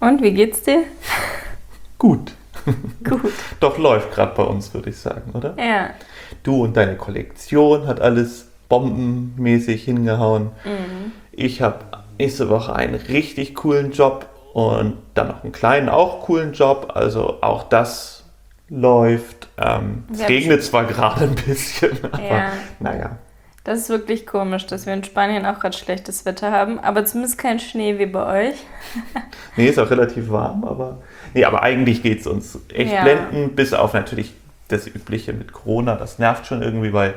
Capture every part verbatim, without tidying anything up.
Und wie geht's dir? Gut. Gut. Doch läuft gerade bei uns, würde ich sagen, oder? Ja. Du und deine Kollektion hat alles bombenmäßig hingehauen. Mhm. Ich habe nächste Woche einen richtig coolen Job und dann noch einen kleinen, auch coolen Job. Also auch das läuft. Ähm, es Ja, regnet zwar gerade ein bisschen, aber Ja. naja. Das ist wirklich komisch, dass wir in Spanien auch gerade schlechtes Wetter haben, aber zumindest kein Schnee wie bei euch. Nee, ist auch relativ warm, aber nee, aber eigentlich geht es uns echt Ja. blendend, bis auf natürlich das Übliche mit Corona. Das nervt schon irgendwie, weil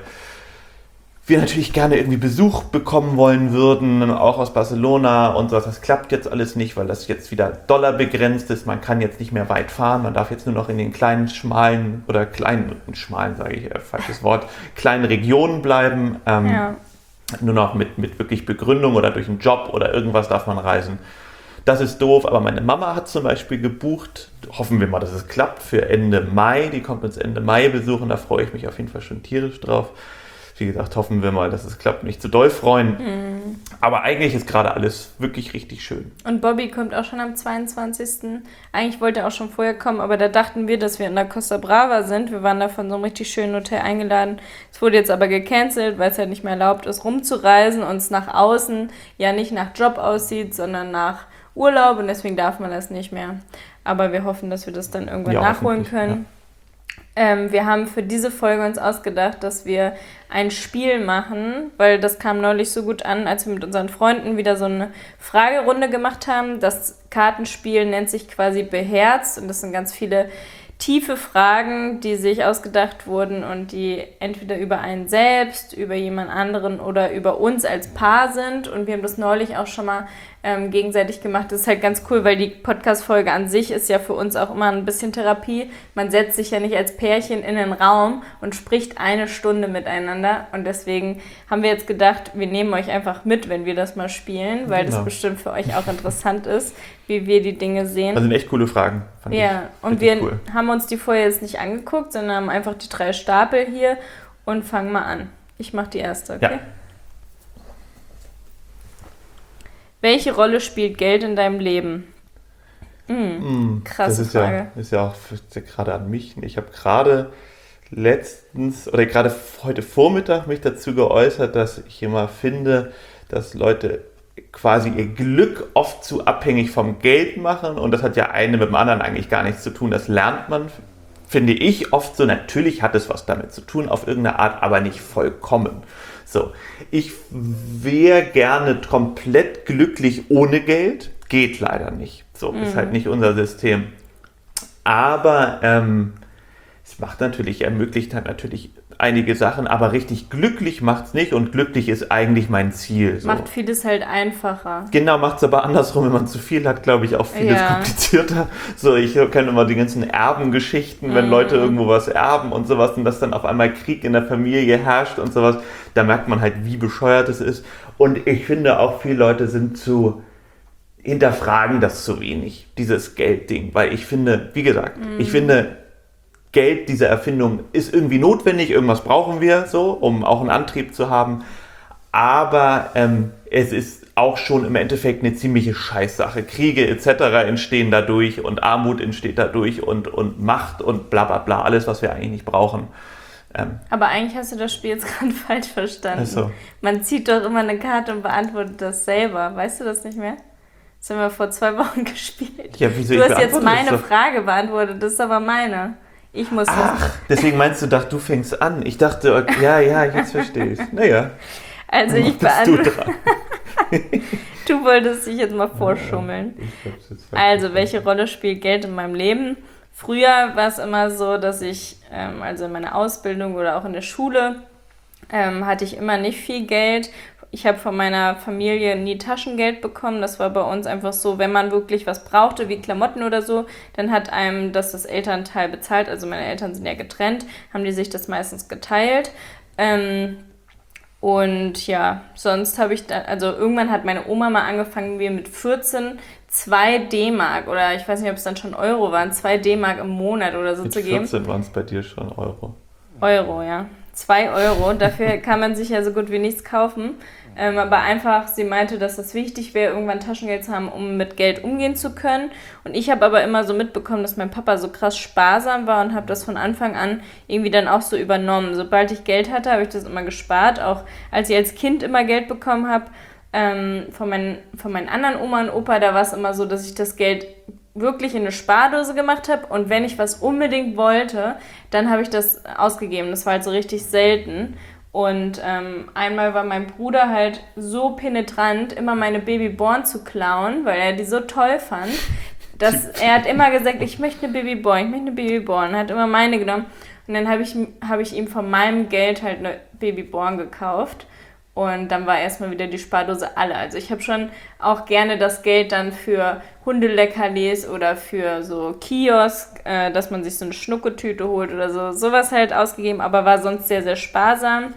wir natürlich gerne irgendwie Besuch bekommen wollen würden, auch aus Barcelona und sowas. Das klappt jetzt alles nicht, weil das jetzt wieder Dollar begrenzt ist. Man kann jetzt nicht mehr weit fahren. Man darf jetzt nur noch in den kleinen, schmalen oder kleinen, schmalen sage ich, äh, falsches Wort, kleinen Regionen bleiben. Ähm, Ja. Nur noch mit, mit wirklich Begründung oder durch einen Job oder irgendwas darf man reisen. Das ist doof, aber meine Mama hat zum Beispiel gebucht, hoffen wir mal, dass es klappt, für Ende Mai. Die kommt uns Ende Mai besuchen, da freue ich mich auf jeden Fall schon tierisch drauf. Wie gesagt, hoffen wir mal, dass es klappt, nicht zu doll freuen. Mhm. Aber eigentlich ist gerade alles wirklich richtig schön. Und Bobby kommt auch schon am zweiundzwanzigsten Eigentlich wollte er auch schon vorher kommen, aber da dachten wir, dass wir in der Costa Brava sind. Wir waren da von so einem richtig schönen Hotel eingeladen. Es wurde jetzt aber gecancelt, weil es halt nicht mehr erlaubt ist, rumzureisen und es nach außen ja nicht nach Job aussieht, sondern nach Urlaub und deswegen darf man das nicht mehr. Aber wir hoffen, dass wir das dann irgendwann Ja, nachholen hoffentlich, können. Ähm, wir haben für diese Folge uns ausgedacht, dass wir ein Spiel machen, weil das kam neulich so gut an, als wir mit unseren Freunden wieder so eine Fragerunde gemacht haben. Das Kartenspiel nennt sich quasi Beherzt und das sind ganz viele tiefe Fragen, die sich ausgedacht wurden und die entweder über einen selbst, über jemand anderen oder über uns als Paar sind. Und wir haben das neulich auch schon mal ähm, gegenseitig gemacht. Das ist halt ganz cool, weil die Podcast-Folge an sich ist ja für uns auch immer ein bisschen Therapie. Man setzt sich ja nicht als Pärchen in den Raum und spricht eine Stunde miteinander. Und deswegen haben wir jetzt gedacht, wir nehmen euch einfach mit, wenn wir das mal spielen, weil Genau. das bestimmt für euch auch interessant ist, wie wir die Dinge sehen. Das sind echt coole Fragen. Fand Ja, ich und richtig wir cool. haben uns die vorher jetzt nicht angeguckt, sondern haben einfach die drei Stapel hier und fangen mal an. Ich mache die erste, okay? Ja. Welche Rolle spielt Geld in deinem Leben? Hm, Mm, krasse das ist Frage. Ja, ist ja auch für- gerade an mich. Ich habe gerade letztens oder gerade heute Vormittag mich dazu geäußert, dass ich immer finde, dass Leute quasi ihr Glück oft zu abhängig vom Geld machen und das hat ja eine mit dem anderen eigentlich gar nichts zu tun. Das lernt man, finde ich, oft so. Natürlich hat es was damit zu tun, auf irgendeine Art, aber nicht vollkommen. So, ich wäre gerne komplett glücklich ohne Geld, geht leider nicht. So, ist halt nicht unser System. Aber ähm, es macht natürlich, ermöglicht halt natürlich einige Sachen, aber richtig glücklich macht es nicht und glücklich ist eigentlich mein Ziel. So. Macht vieles halt einfacher. Genau, macht es aber andersrum, wenn man zu viel hat, glaube ich, auch vieles Ja. komplizierter. So, ich kenne immer die ganzen Erbengeschichten, wenn Mhm. Leute irgendwo was erben und sowas und dass dann auf einmal Krieg in der Familie herrscht und sowas, da merkt man halt, wie bescheuert es ist. Und ich finde auch, viele Leute sind zu, hinterfragen das zu wenig, dieses Geldding, weil ich finde, wie gesagt, Mhm. ich finde, Geld, diese Erfindung ist irgendwie notwendig, irgendwas brauchen wir so, um auch einen Antrieb zu haben, aber ähm, es ist auch schon im Endeffekt eine ziemliche Scheißsache. Kriege et cetera entstehen dadurch und Armut entsteht dadurch und, und Macht und bla bla bla, alles, was wir eigentlich nicht brauchen. Ähm, Aber eigentlich hast du das Spiel jetzt gerade falsch verstanden. Ach so. Man zieht doch immer eine Karte und beantwortet das selber. Weißt du das nicht mehr? Das haben wir vor zwei Wochen gespielt. Ja, wieso? Du Ich hast jetzt beantworte meine das doch. Frage beantwortet, das ist aber meine. Ich muss Ach, deswegen meinst du, dacht, du fängst an. Ich dachte, okay, ja, ja, jetzt verstehe ich. Naja, Also ich bist du beantworte. dran. Du wolltest dich jetzt mal vorschummeln. Ich hab's jetzt Also, welche Rolle spielt Geld in meinem Leben? Früher war es immer so, dass ich, ähm, also in meiner Ausbildung oder auch in der Schule, ähm, hatte ich immer nicht viel Geld. Ich habe von meiner Familie nie Taschengeld bekommen. Das war bei uns einfach so, wenn man wirklich was brauchte, wie Klamotten oder so, dann hat einem das das Elternteil bezahlt. Also meine Eltern sind ja getrennt, haben die sich das meistens geteilt. Ähm, und ja, sonst habe ich dann, also irgendwann hat meine Oma mal angefangen, mir mit vierzehn zwei D-Mark oder ich weiß nicht, ob es dann schon Euro waren, zwei D-Mark im Monat oder so Mit zu geben. vierzehn waren es bei dir schon Euro. Euro, ja. zwei Euro. Dafür kann man sich ja so gut wie nichts kaufen. Ähm, aber einfach, sie meinte, dass das wichtig wäre, irgendwann Taschengeld zu haben, um mit Geld umgehen zu können. Und ich habe aber immer so mitbekommen, dass mein Papa so krass sparsam war und habe das von Anfang an irgendwie dann auch so übernommen. Sobald ich Geld hatte, habe ich das immer gespart. Auch als ich als Kind immer Geld bekommen habe, ähm, von, meinen, von meinen anderen Oma und Opa, da war es immer so, dass ich das Geld wirklich in eine Spardose gemacht habe. Und wenn ich was unbedingt wollte, dann habe ich das ausgegeben. Das war halt so richtig selten. Und ähm, einmal war mein Bruder halt so penetrant, immer meine Babyborn zu klauen, weil er die so toll fand, dass er hat immer gesagt, ich möchte eine Babyborn, ich möchte eine Babyborn. Er hat immer meine genommen. Und dann habe ich, hab ich ihm von meinem Geld halt eine Babyborn gekauft. Und dann war erstmal wieder die Spardose alle. Also ich habe schon auch gerne das Geld dann für Hundeleckerlis oder für so Kiosk, äh, dass man sich so eine Schnucketüte holt oder so, sowas halt ausgegeben, aber war sonst sehr, sehr sparsam.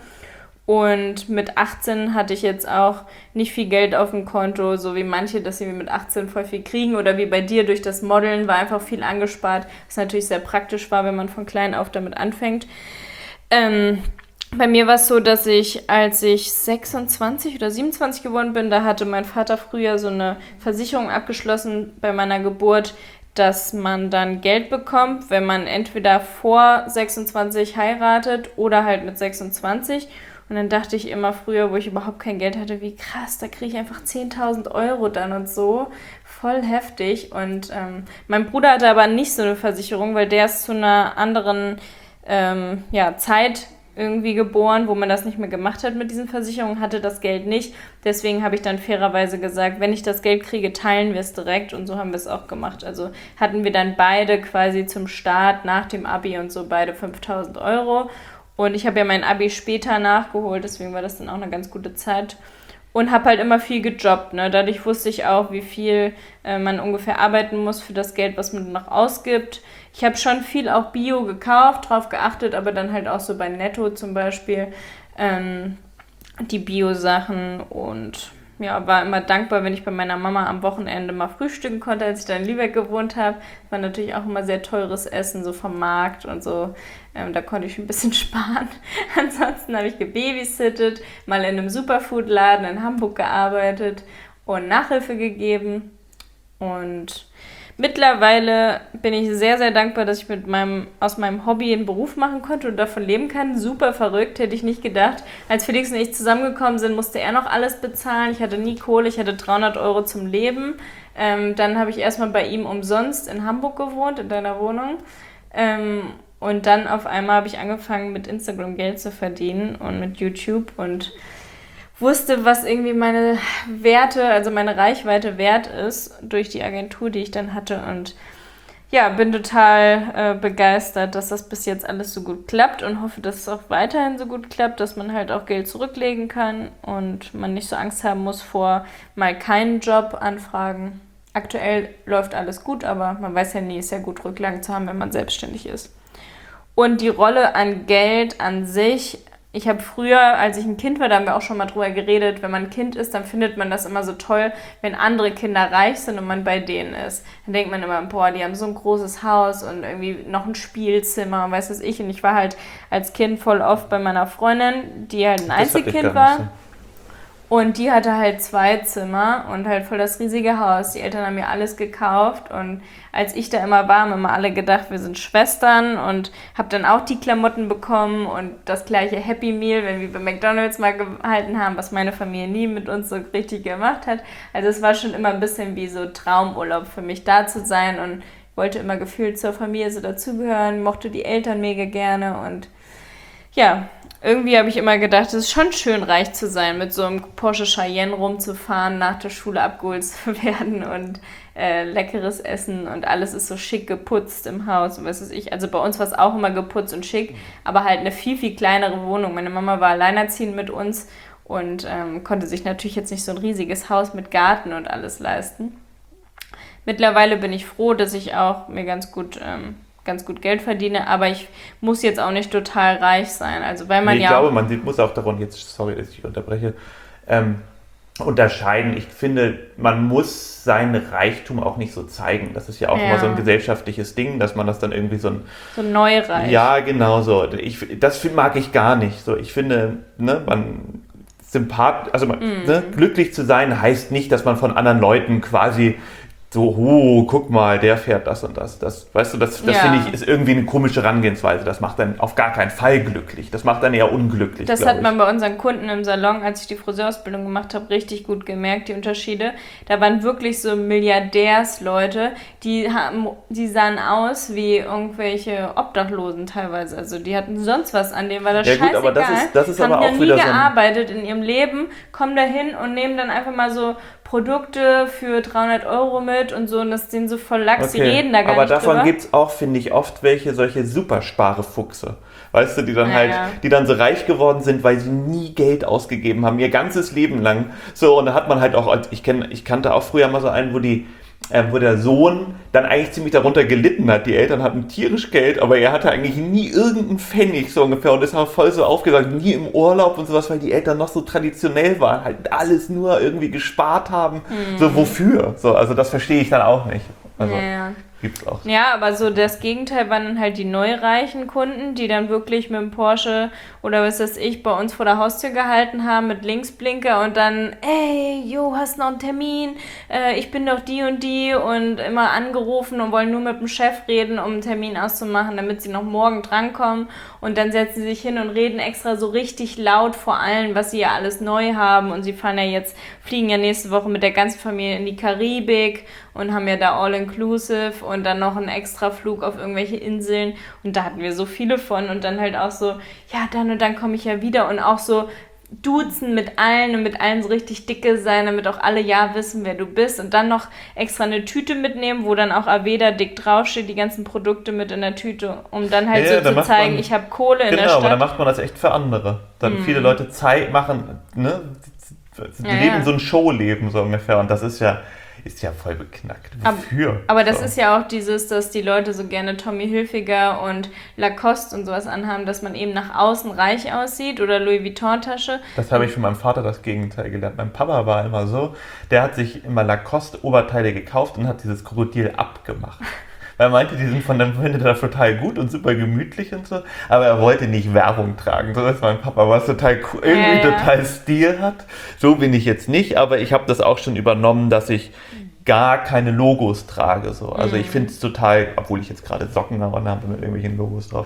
Und mit achtzehn hatte ich jetzt auch nicht viel Geld auf dem Konto, so wie manche, dass sie mit achtzehn voll viel kriegen oder wie bei dir durch das Modeln war einfach viel angespart, was natürlich sehr praktisch war, wenn man von klein auf damit anfängt. Ähm, Bei mir war es so, dass ich, als ich sechsundzwanzig oder siebenundzwanzig geworden bin, da hatte mein Vater früher so eine Versicherung abgeschlossen bei meiner Geburt, dass man dann Geld bekommt, wenn man entweder vor sechsundzwanzig heiratet oder halt mit sechsundzwanzig. Und dann dachte ich immer früher, wo ich überhaupt kein Geld hatte, wie krass, da kriege ich einfach zehntausend Euro dann und so. Voll heftig. Und ähm, mein Bruder hatte aber nicht so eine Versicherung, weil der ist zu einer anderen ähm, ja, Zeit irgendwie geboren, wo man das nicht mehr gemacht hat mit diesen Versicherungen, hatte das Geld nicht. Deswegen habe ich dann fairerweise gesagt, wenn ich das Geld kriege, teilen wir es direkt. Und so haben wir es auch gemacht. Also hatten wir dann beide quasi zum Start nach dem Abi und so beide fünftausend Euro. Und ich habe ja mein Abi später nachgeholt, deswegen war das dann auch eine ganz gute Zeit. Und habe halt immer viel gejobbt, ne? Dadurch wusste ich auch, wie viel äh, man ungefähr arbeiten muss für das Geld, was man noch ausgibt. Ich habe schon viel auch Bio gekauft, drauf geachtet, aber dann halt auch so bei Netto zum Beispiel ähm, die Bio-Sachen und ja, war immer dankbar, wenn ich bei meiner Mama am Wochenende mal frühstücken konnte, als ich da in Lübeck gewohnt habe. War natürlich auch immer sehr teures Essen, so vom Markt und so. Ähm, da konnte ich ein bisschen sparen. Ansonsten habe ich gebabysittet, mal in einem Superfood-Laden in Hamburg gearbeitet und Nachhilfe gegeben. Und mittlerweile bin ich sehr, sehr dankbar, dass ich mit meinem, aus meinem Hobby einen Beruf machen konnte und davon leben kann. Super verrückt, hätte ich nicht gedacht. Als Felix und ich zusammengekommen sind, musste er noch alles bezahlen. Ich hatte nie Kohle, ich hatte dreihundert Euro zum Leben. Ähm, dann habe ich erstmal bei ihm umsonst in Hamburg gewohnt, in deiner Wohnung. Ähm, und dann auf einmal habe ich angefangen, mit Instagram Geld zu verdienen und mit YouTube und wusste, was irgendwie meine Werte, also meine Reichweite wert ist durch die Agentur, die ich dann hatte und ja, bin total äh, begeistert, dass das bis jetzt alles so gut klappt und hoffe, dass es auch weiterhin so gut klappt, dass man halt auch Geld zurücklegen kann und man nicht so Angst haben muss vor mal keinen Job anfragen. Aktuell läuft alles gut, aber man weiß ja nie, ist ja gut, Rücklagen zu haben, wenn man selbstständig ist. Und die Rolle an Geld an sich, ich habe früher, als ich ein Kind war, da haben wir auch schon mal drüber geredet, wenn man ein Kind ist, dann findet man das immer so toll, wenn andere Kinder reich sind und man bei denen ist. Dann denkt man immer, boah, die haben so ein großes Haus und irgendwie noch ein Spielzimmer und weiß was ich. Und ich war halt als Kind voll oft bei meiner Freundin, die halt ein Einzelkind war. So. Und die hatte halt zwei Zimmer und halt voll das riesige Haus. Die Eltern haben mir alles gekauft und als ich da immer war, haben immer alle gedacht, wir sind Schwestern und habe dann auch die Klamotten bekommen und das gleiche Happy Meal, wenn wir bei McDonald's mal gehalten haben, was meine Familie nie mit uns so richtig gemacht hat. Also es war schon immer ein bisschen wie so Traumurlaub für mich, da zu sein und wollte immer gefühlt zur Familie so dazugehören, mochte die Eltern mega gerne und ja, irgendwie habe ich immer gedacht, es ist schon schön, reich zu sein, mit so einem Porsche Cayenne rumzufahren, nach der Schule abgeholt zu werden und äh, leckeres Essen und alles ist so schick geputzt im Haus und was weiß ich. Also bei uns war es auch immer geputzt und schick, aber halt eine viel, viel kleinere Wohnung. Meine Mama war alleinerziehend mit uns und ähm, konnte sich natürlich jetzt nicht so ein riesiges Haus mit Garten und alles leisten. Mittlerweile bin ich froh, dass ich auch mir ganz gut... Ähm, ganz gut Geld verdiene, aber ich muss jetzt auch nicht total reich sein. Also weil man nee, ich ja glaube, man muss auch davon, jetzt, sorry, dass ich unterbreche, ähm, unterscheiden. Ich finde, man muss seinen Reichtum auch nicht so zeigen. Das ist ja auch Ja. immer so ein gesellschaftliches Ding, dass man das dann irgendwie so ein... So neureich. Ja, genau so. Ich, das find- mag ich gar nicht. So, ich finde, ne, man sympath, also man, Mhm. ne, glücklich zu sein heißt nicht, dass man von anderen Leuten quasi so, oh, guck mal, der fährt das und das. Das, weißt du, das, das Ja. finde ich, ist irgendwie eine komische Herangehensweise. Das macht dann auf gar keinen Fall glücklich. Das macht dann eher unglücklich, Das glaub hat ich. man bei unseren Kunden im Salon, als ich die Friseurausbildung gemacht habe, richtig gut gemerkt, die Unterschiede. Da waren wirklich so Milliardärsleute, die haben, die sahen aus wie irgendwelche Obdachlosen teilweise. Also die hatten sonst was an, denen war das Ja gut, scheißegal. aber das ist- das ist haben aber ja auch nie wieder so ein- gearbeitet in ihrem Leben, kommen da hin und nehmen dann einfach mal so Produkte für dreihundert Euro mit und so, und das ist denen so voll lax, die reden da gar aber nicht davon drüber. gibt es auch, finde ich, oft welche solche Supersparefuchse. Weißt du, die dann Ja, halt, ja. die dann so reich geworden sind, weil sie nie Geld ausgegeben haben, ihr ganzes Leben lang. So, und da hat man halt auch, ich kenn, ich kannte auch früher mal so einen, wo die, äh, wo der Sohn dann eigentlich ziemlich darunter gelitten hat. Die Eltern hatten tierisch Geld, aber er hatte eigentlich nie irgendeinen Pfennig so ungefähr und ist auch voll so aufgesagt, nie im Urlaub und sowas, weil die Eltern noch so traditionell waren, halt alles nur irgendwie gespart haben. So, wofür? So, also das verstehe ich dann auch nicht. Also, Ja, ja. gibt's auch. Ja, aber so das Gegenteil waren dann halt die neureichen Kunden, die dann wirklich mit dem Porsche oder was weiß ich bei uns vor der Haustür gehalten haben mit Linksblinker und dann, ey, jo, hast noch einen Termin? Äh, ich bin doch die und die, und immer angerufen und wollen nur mit dem Chef reden, um einen Termin auszumachen, damit sie noch morgen drankommen, und dann setzen sie sich hin und reden extra so richtig laut vor allen, was sie ja alles neu haben, und sie fahren ja jetzt, fliegen ja nächste Woche mit der ganzen Familie in die Karibik und haben ja da All-Inclusive und dann noch einen extra Flug auf irgendwelche Inseln, und da hatten wir so viele von, und dann halt auch so, ja, dann und dann komme ich ja wieder, und auch so duzen mit allen und mit allen so richtig dicke sein, damit auch alle ja wissen, wer du bist, und dann noch extra eine Tüte mitnehmen, wo dann auch Aveda dick draufsteht, die ganzen Produkte mit in der Tüte, um dann halt Ja, ja, so dann zu macht zeigen, man- ich habe Kohle in der Genau, aber dann Stadt. macht man das echt für andere. Dann Mhm. viele Leute Zeit machen, ne? Die Ja, leben ja. so ein Showleben so ungefähr, und das ist ja, ist ja voll beknackt. Ab- Wofür? Aber das so. ist ja auch dieses, dass die Leute so gerne Tommy Hilfiger und Lacoste und sowas anhaben, dass man eben nach außen reich aussieht, oder Louis Vuitton-Tasche. Das habe ich von meinem Vater das Gegenteil gelernt. Mein Papa war immer so, der hat sich immer Lacoste-Oberteile gekauft und hat dieses Krokodil abgemacht. Weil er meinte, die sind von dem findet er total gut und super gemütlich und so, aber er wollte nicht Werbung tragen. So ist mein Papa, was total cool, irgendwie Ja, ja. total Stil hat. So bin ich jetzt nicht, aber ich habe das auch schon übernommen, dass ich gar keine Logos trage. So. Also ich finde es total, obwohl ich jetzt gerade Socken habe mit irgendwelchen Logos drauf,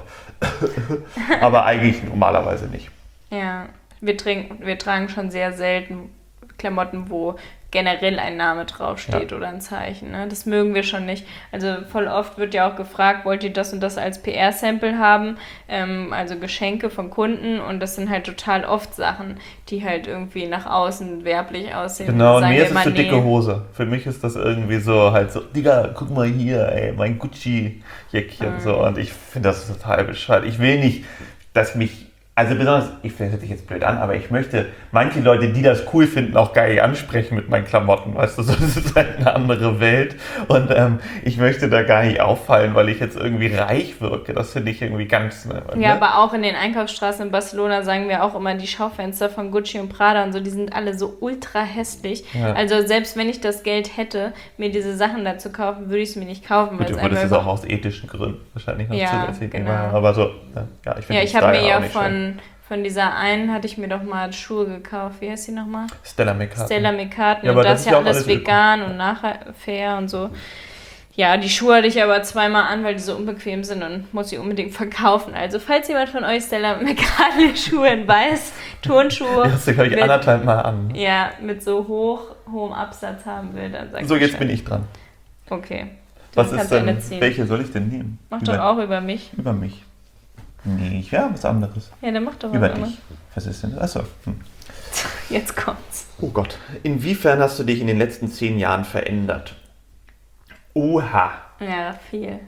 aber eigentlich normalerweise nicht. Ja, wir, trinken, wir tragen schon sehr selten Klamotten, wo generell ein Name draufsteht Ja. oder ein Zeichen. Ne? Das mögen wir schon nicht. Also voll oft wird ja auch gefragt, wollt ihr das und das als P R-Sample haben? Ähm, also Geschenke von Kunden, und das sind halt total oft Sachen, die halt irgendwie nach außen werblich aussehen. Genau, und Sagen mir wir ist es immer, so nee. dicke Hose. Für mich ist das irgendwie so halt so, Digga, guck mal hier, ey, mein Gucci-Jäckchen. Mhm. So, und ich finde das total bescheuert. Ich will nicht, dass mich, also besonders, ich finde, das hört sich jetzt blöd an, aber ich möchte manche Leute, die das cool finden, auch geil ansprechen mit meinen Klamotten, weißt du, so, das ist halt eine andere Welt, und ähm, ich möchte da gar nicht auffallen, weil ich jetzt irgendwie reich wirke. Das finde ich irgendwie ganz, ne, Ja, ne? aber auch in den Einkaufsstraßen in Barcelona sagen wir auch immer, die Schaufenster von Gucci und Prada und so, die sind alle so ultra hässlich. Ja. Also selbst wenn ich das Geld hätte, mir diese Sachen da zu kaufen, würde ich es mir nicht kaufen. Gut, weil es du würdest es einfach- auch aus ethischen Gründen wahrscheinlich noch Ja, zusätzlich genau. nehmen, aber so, ne, ja, ich finde Ja, den ich habe Style mir ja auch nicht schön. von, von dieser einen, hatte ich mir doch mal Schuhe gekauft. Wie heißt die nochmal? Stella McCartney. Stella McCartney. Ja, aber und das das ist ist ja ja auch alles alles vegan und nachher fair und so. Ja, die Schuhe hatte ich aber zweimal an, weil die so unbequem sind, und muss sie unbedingt verkaufen. Also falls jemand von euch Stella McCartney Schuhe in weiß, Turnschuhe, Ja, das habe ich mit- anderthalb Mal an. ja, mit so hoch, hohem Absatz haben will, dann sagt So, jetzt bin ich dran. Okay. Du Was ist kannst denn, eine ziehen. welche soll ich denn nehmen? Mach über, doch auch über mich. Über mich. Nee, ja, was anderes. Ja, dann mach doch was Über anderes. dich. Was ist denn das? Achso. Hm. Jetzt kommt's. Oh Gott. Inwiefern hast du dich in den letzten zehn Jahren verändert? Oha. Ja, viel.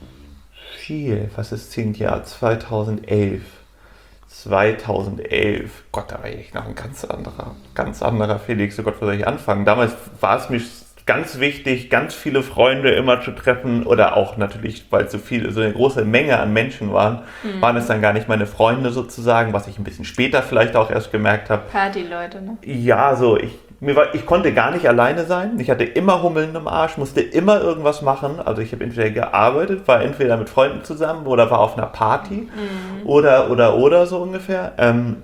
Viel. Was ist zehn Jahre? zweitausendelf. zweitausendelf. Gott, da war ich noch ein ganz anderer, ganz anderer Felix. Oh Gott, wo soll ich anfangen? Damals war es mir ganz wichtig, ganz viele Freunde immer zu treffen, oder auch natürlich, weil es so viel, so eine große Menge an Menschen waren, Mhm. waren es dann gar nicht meine Freunde sozusagen, was ich ein bisschen später vielleicht auch erst gemerkt habe. Partyleute, ne? Ja, so, ich mir war, ich konnte gar nicht alleine sein. Ich hatte immer Hummeln im Arsch, musste immer irgendwas machen. Also ich habe entweder gearbeitet, war entweder mit Freunden zusammen oder war auf einer Party mhm. oder, oder, oder so ungefähr. Ähm,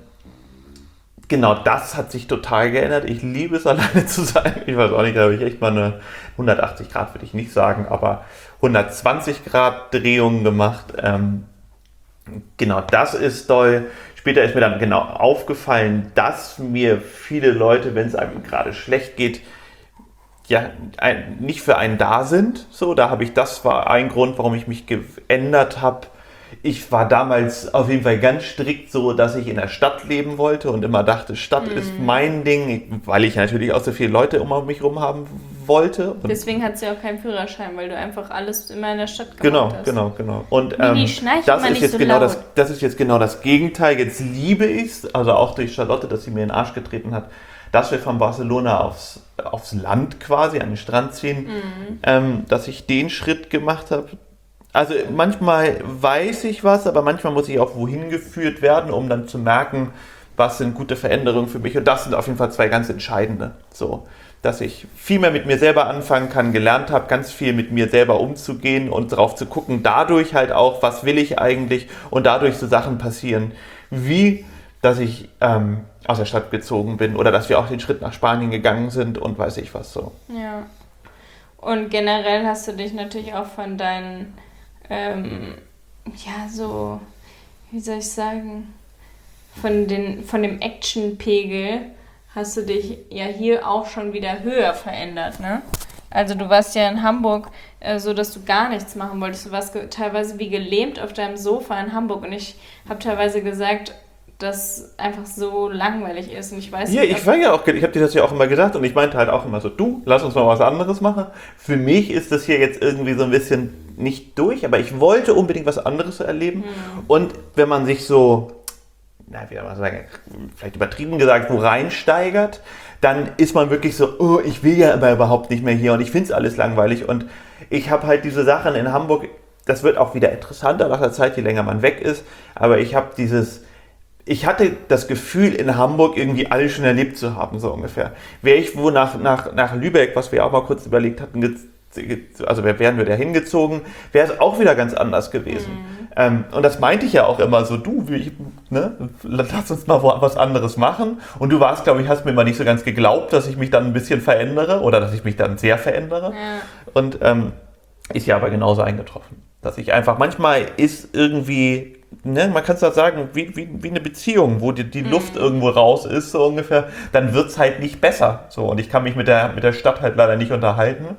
genau das hat sich total geändert. Ich liebe es, alleine zu sein. Ich weiß auch nicht, da habe ich echt mal eine hundertachtzig Grad, würde ich nicht sagen, aber hundertzwanzig Grad Drehung gemacht. Ähm, genau das ist toll. Später ist mir dann genau aufgefallen, dass mir viele Leute, wenn es einem gerade schlecht geht, ja, ein, nicht für einen da sind. So, da habe ich, das war ein Grund, warum ich mich geändert habe. Ich war damals auf jeden Fall ganz strikt so, dass ich in der Stadt leben wollte und immer dachte, Stadt mhm. ist mein Ding, weil ich natürlich auch so viele Leute um mich herum haben wollte. Und deswegen hat sie auch keinen Führerschein, weil du einfach alles immer in der Stadt gemacht genau, hast. Genau, genau, genau. Und Mini, ähm, das, ist jetzt so genau laut. das, das ist jetzt genau das Gegenteil. Jetzt liebe ich es, also auch durch Charlotte, dass sie mir in den Arsch getreten hat, dass wir von Barcelona aufs, aufs Land quasi, an den Strand ziehen, mhm. ähm, dass ich den Schritt gemacht habe. Also manchmal weiß ich was, aber manchmal muss ich auch wohin geführt werden, um dann zu merken, was sind gute Veränderungen für mich. Und das sind auf jeden Fall zwei ganz entscheidende. So, dass ich viel mehr mit mir selber anfangen kann, gelernt habe, ganz viel mit mir selber umzugehen und darauf zu gucken, dadurch halt auch, was will ich eigentlich, und dadurch so Sachen passieren, wie, dass ich ähm, aus der Stadt gezogen bin oder dass wir auch den Schritt nach Spanien gegangen sind und weiß ich was so. Ja. Und generell hast du dich natürlich auch von deinen Ähm, ja, so, wie soll ich sagen, von, den, von dem Action-Pegel hast du dich ja hier auch schon wieder höher verändert, ne? Also du warst ja in Hamburg äh, so, dass du gar nichts machen wolltest. Du warst ge- teilweise wie gelähmt auf deinem Sofa in Hamburg und ich habe teilweise gesagt, das einfach so langweilig ist und ich weiß ja, nicht. Ich war ja auch, ich habe dir das ja auch immer gesagt und ich meinte halt auch immer so, du, lass uns mal was anderes machen. Für mich ist das hier jetzt irgendwie so ein bisschen nicht durch, aber ich wollte unbedingt was anderes erleben. Hm. Und wenn man sich so, na, wie soll man sagen, vielleicht übertrieben gesagt, wo reinsteigert, dann ist man wirklich so, oh, ich will ja aber überhaupt nicht mehr hier und ich finde es alles langweilig. Und ich habe halt diese Sachen in Hamburg, das wird auch wieder interessanter nach der Zeit, je länger man weg ist, aber ich habe dieses, ich hatte das Gefühl, in Hamburg irgendwie alles schon erlebt zu haben, so ungefähr. Wäre ich wo nach, nach, nach Lübeck, was wir auch mal kurz überlegt hatten, also wären wir da hingezogen, wäre es auch wieder ganz anders gewesen. Mhm. Ähm, und das meinte ich ja auch immer so, du, ich, ne, lass uns mal was anderes machen. Und du warst, glaube ich, hast mir immer nicht so ganz geglaubt, dass ich mich dann ein bisschen verändere oder dass ich mich dann sehr verändere. Ja. Und ähm, ist ja aber genauso eingetroffen. Dass ich einfach, manchmal ist irgendwie, ne, man kann es halt sagen, wie, wie, wie eine Beziehung, wo die, die Luft mhm. irgendwo raus ist, so ungefähr, dann wird es halt nicht besser. So, und ich kann mich mit der, mit der Stadt halt leider nicht unterhalten.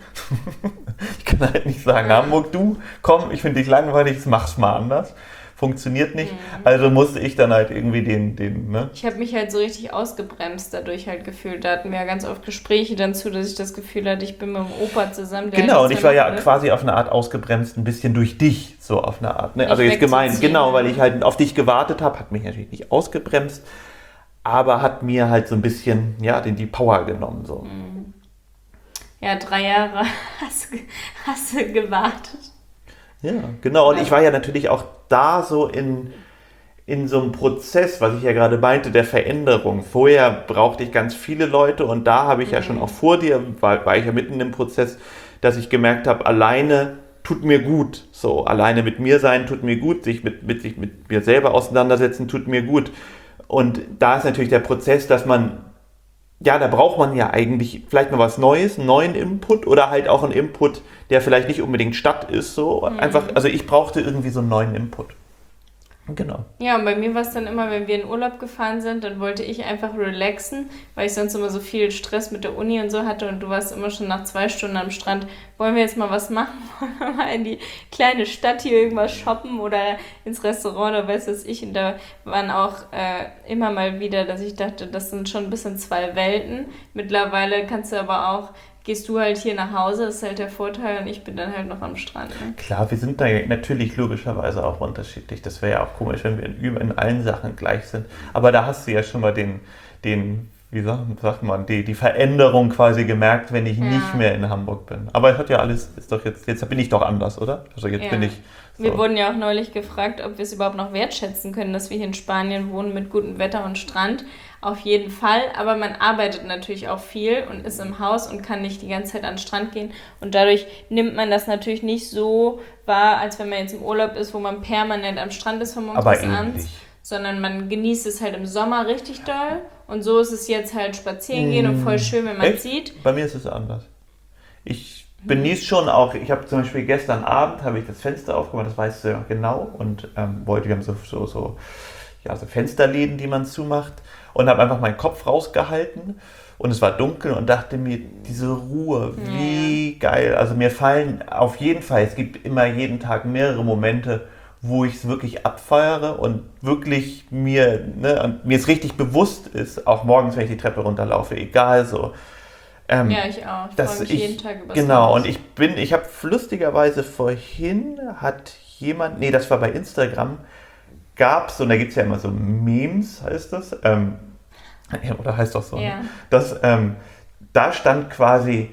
Ich kann halt nicht sagen, Hamburg, du, komm, ich finde dich langweilig, mach's mal anders. Funktioniert nicht. Mhm. Also musste ich dann halt irgendwie den, den ne? Ich habe mich halt so richtig ausgebremst dadurch halt gefühlt. Da hatten wir ja ganz oft Gespräche dann zu, dass ich das Gefühl hatte, ich bin mit dem Opa zusammen. Genau, und ich war ja ist. quasi auf eine Art ausgebremst, ein bisschen durch dich, so auf eine Art. Ne? Also jetzt gemeint, genau, weil ich halt auf dich gewartet habe, hat mich natürlich nicht ausgebremst, aber hat mir halt so ein bisschen, ja, den, die Power genommen. So. Ja, drei Jahre hast, hast du gewartet. Ja, genau. Und ich war ja natürlich auch da so in, in so einem Prozess, was ich ja gerade meinte, der Veränderung. Vorher brauchte ich ganz viele Leute und da habe ich mhm. ja schon auch vor dir, war, war ich ja mitten im Prozess, dass ich gemerkt habe, alleine tut mir gut. So, alleine mit mir sein tut mir gut, sich mit, mit, sich mit mir selber auseinandersetzen tut mir gut. Und da ist natürlich der Prozess, dass man, ja, da braucht man ja eigentlich vielleicht mal was Neues, einen neuen Input oder halt auch einen Input, der vielleicht nicht unbedingt Stadt ist. So. Mhm. Einfach, also ich brauchte irgendwie so einen neuen Input. Genau. Ja, und bei mir war es dann immer, wenn wir in Urlaub gefahren sind, dann wollte ich einfach relaxen, weil ich sonst immer so viel Stress mit der Uni und so hatte und du warst immer schon nach zwei Stunden am Strand. Wollen wir jetzt mal was machen? Wollen wir mal in die kleine Stadt hier irgendwas shoppen oder ins Restaurant oder weiß was ich? Und da waren auch äh, immer mal wieder, dass ich dachte, das sind schon ein bisschen zwei Welten. Mittlerweile kannst du aber auch gehst du halt hier nach Hause, ist halt der Vorteil und ich bin dann halt noch am Strand. Ne? Klar, wir sind da natürlich logischerweise auch unterschiedlich. Das wäre ja auch komisch, wenn wir in, in allen Sachen gleich sind. Aber da hast du ja schon mal den, den wie sagt, sagt man, die, die Veränderung quasi gemerkt, wenn ich Ja. nicht mehr in Hamburg bin. Aber es hat ja alles, ist doch jetzt, jetzt bin ich doch anders, oder? Also jetzt Ja. bin ich so. Wir wurden ja auch neulich gefragt, ob wir es überhaupt noch wertschätzen können, dass wir hier in Spanien wohnen mit gutem Wetter und Strand. Auf jeden Fall, aber man arbeitet natürlich auch viel und ist im Haus und kann nicht die ganze Zeit an den Strand gehen. Und dadurch nimmt man das natürlich nicht so wahr, als wenn man jetzt im Urlaub ist, wo man permanent am Strand ist von morgens Aber bis abends. ähnlich. Sondern man genießt es halt im Sommer richtig doll. Und so ist es jetzt halt spazieren gehen und voll schön, wenn man Echt? sieht. Bei mir ist es anders. Ich genieße schon auch, ich habe zum Beispiel gestern Abend, habe ich das Fenster aufgemacht, das weißt du ja genau, und ähm, wollte, wir haben so, so, so, ja, so Fensterläden, die man zumacht, und habe einfach meinen Kopf rausgehalten und es war dunkel und dachte mir, diese Ruhe, wie geil. Also mir fallen auf jeden Fall, es gibt immer jeden Tag mehrere Momente, wo ich es wirklich abfeiere und wirklich mir, ne, und mir es richtig bewusst ist, auch morgens, wenn ich die Treppe runterlaufe, egal so. Ähm, Ja, ich auch. Ich dass freue mich ich, jeden Tag über Genau, und ich bin, ich habe lustigerweise vorhin, hat jemand, nee, das war bei Instagram, gab's, und da gibt es ja immer so Memes, heißt das, ähm, oder heißt das so, Ja. ne? Das, ähm, da stand quasi,